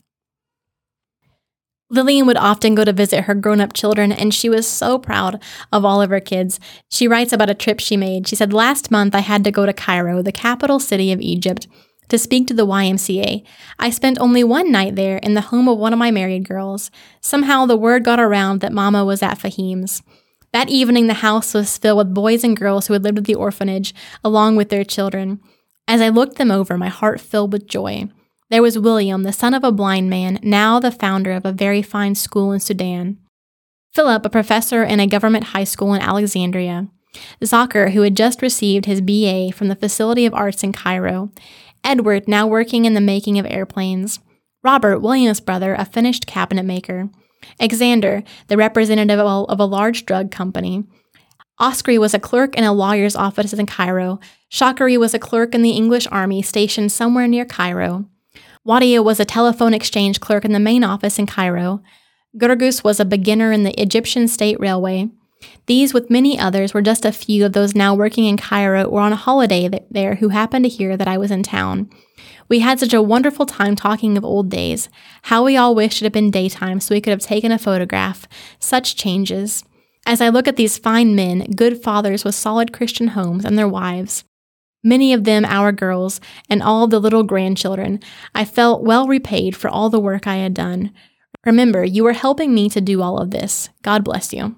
Lillian would often go to visit her grown-up children, and she was so proud of all of her kids. She writes about a trip she made. She said, last month I had to go to Cairo, the capital city of Egypt, to speak to the Y M C A. I spent only one night there in the home of one of my married girls. Somehow the word got around that Mama was at Fahim's. That evening the house was filled with boys and girls who had lived at the orphanage, along with their children. As I looked them over, my heart filled with joy. There was William, the son of a blind man, now the founder of a very fine school in Sudan. Philip, a professor in a government high school in Alexandria. Zakir, who had just received his B A from the Facility of Arts in Cairo. Edward, now working in the making of airplanes. Robert, William's brother, a finished cabinet maker. Alexander, the representative of a large drug company. Oskari was a clerk in a lawyer's office in Cairo. Shakari was a clerk in the English army stationed somewhere near Cairo. Wadia was a telephone exchange clerk in the main office in Cairo. Gurgus was a beginner in the Egyptian State Railway. These, with many others, were just a few of those now working in Cairo or on a holiday there who happened to hear that I was in town. We had such a wonderful time talking of old days, how we all wished it had been daytime so we could have taken a photograph. Such changes. As I look at these fine men, good fathers with solid Christian homes and their wives, many of them our girls, and all the little grandchildren, I felt well repaid for all the work I had done. Remember, you are helping me to do all of this. God bless you.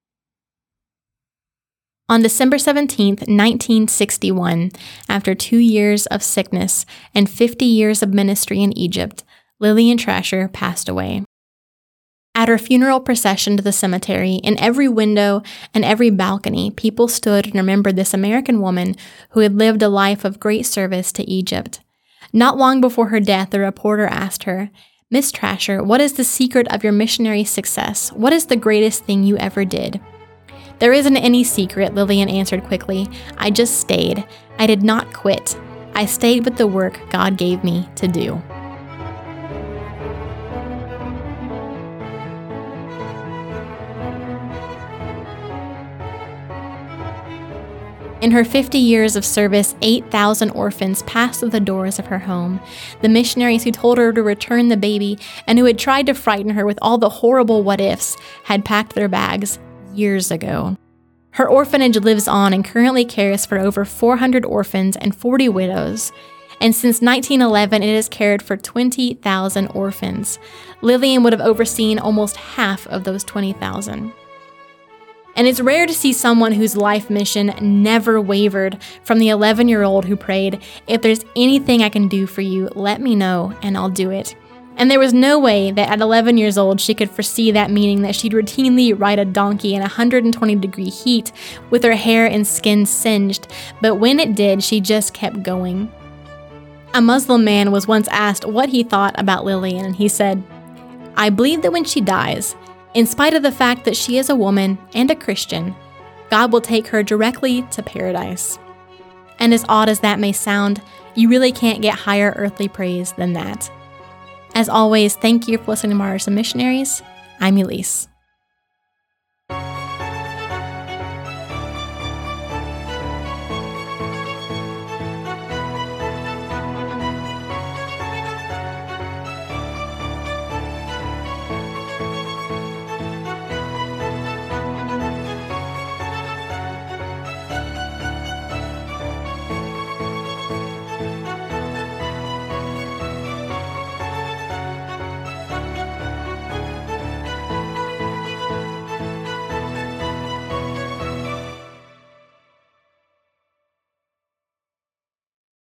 On December seventeenth, nineteen sixty-one, after two years of sickness and fifty years of ministry in Egypt, Lillian Trasher passed away. At her funeral procession to the cemetery, in every window and every balcony, people stood and remembered this American woman who had lived a life of great service to Egypt. Not long before her death, a reporter asked her, Miss Trasher, what is the secret of your missionary success? What is the greatest thing you ever did? There isn't any secret, Lillian answered quickly. I just stayed. I did not quit. I stayed with the work God gave me to do. In her fifty years of service, eight thousand orphans passed through the doors of her home. The missionaries who told her to return the baby and who had tried to frighten her with all the horrible what-ifs had packed their bags years ago. Her orphanage lives on and currently cares for over four hundred orphans and forty widows. And since nineteen eleven, it has cared for twenty thousand orphans. Lillian would have overseen almost half of those twenty thousand. And it's rare to see someone whose life mission never wavered from the eleven-year-old who prayed, if there's anything I can do for you, let me know and I'll do it. And there was no way that at eleven years old she could foresee that meaning that she'd routinely ride a donkey in one hundred twenty degree heat with her hair and skin singed, but when it did, she just kept going. A Muslim man was once asked what he thought about Lillian, and he said, I believe that when she dies, in spite of the fact that she is a woman and a Christian, God will take her directly to paradise. And as odd as that may sound, you really can't get higher earthly praise than that. As always, thank you for listening to Martyrs and Missionaries. I'm Elise.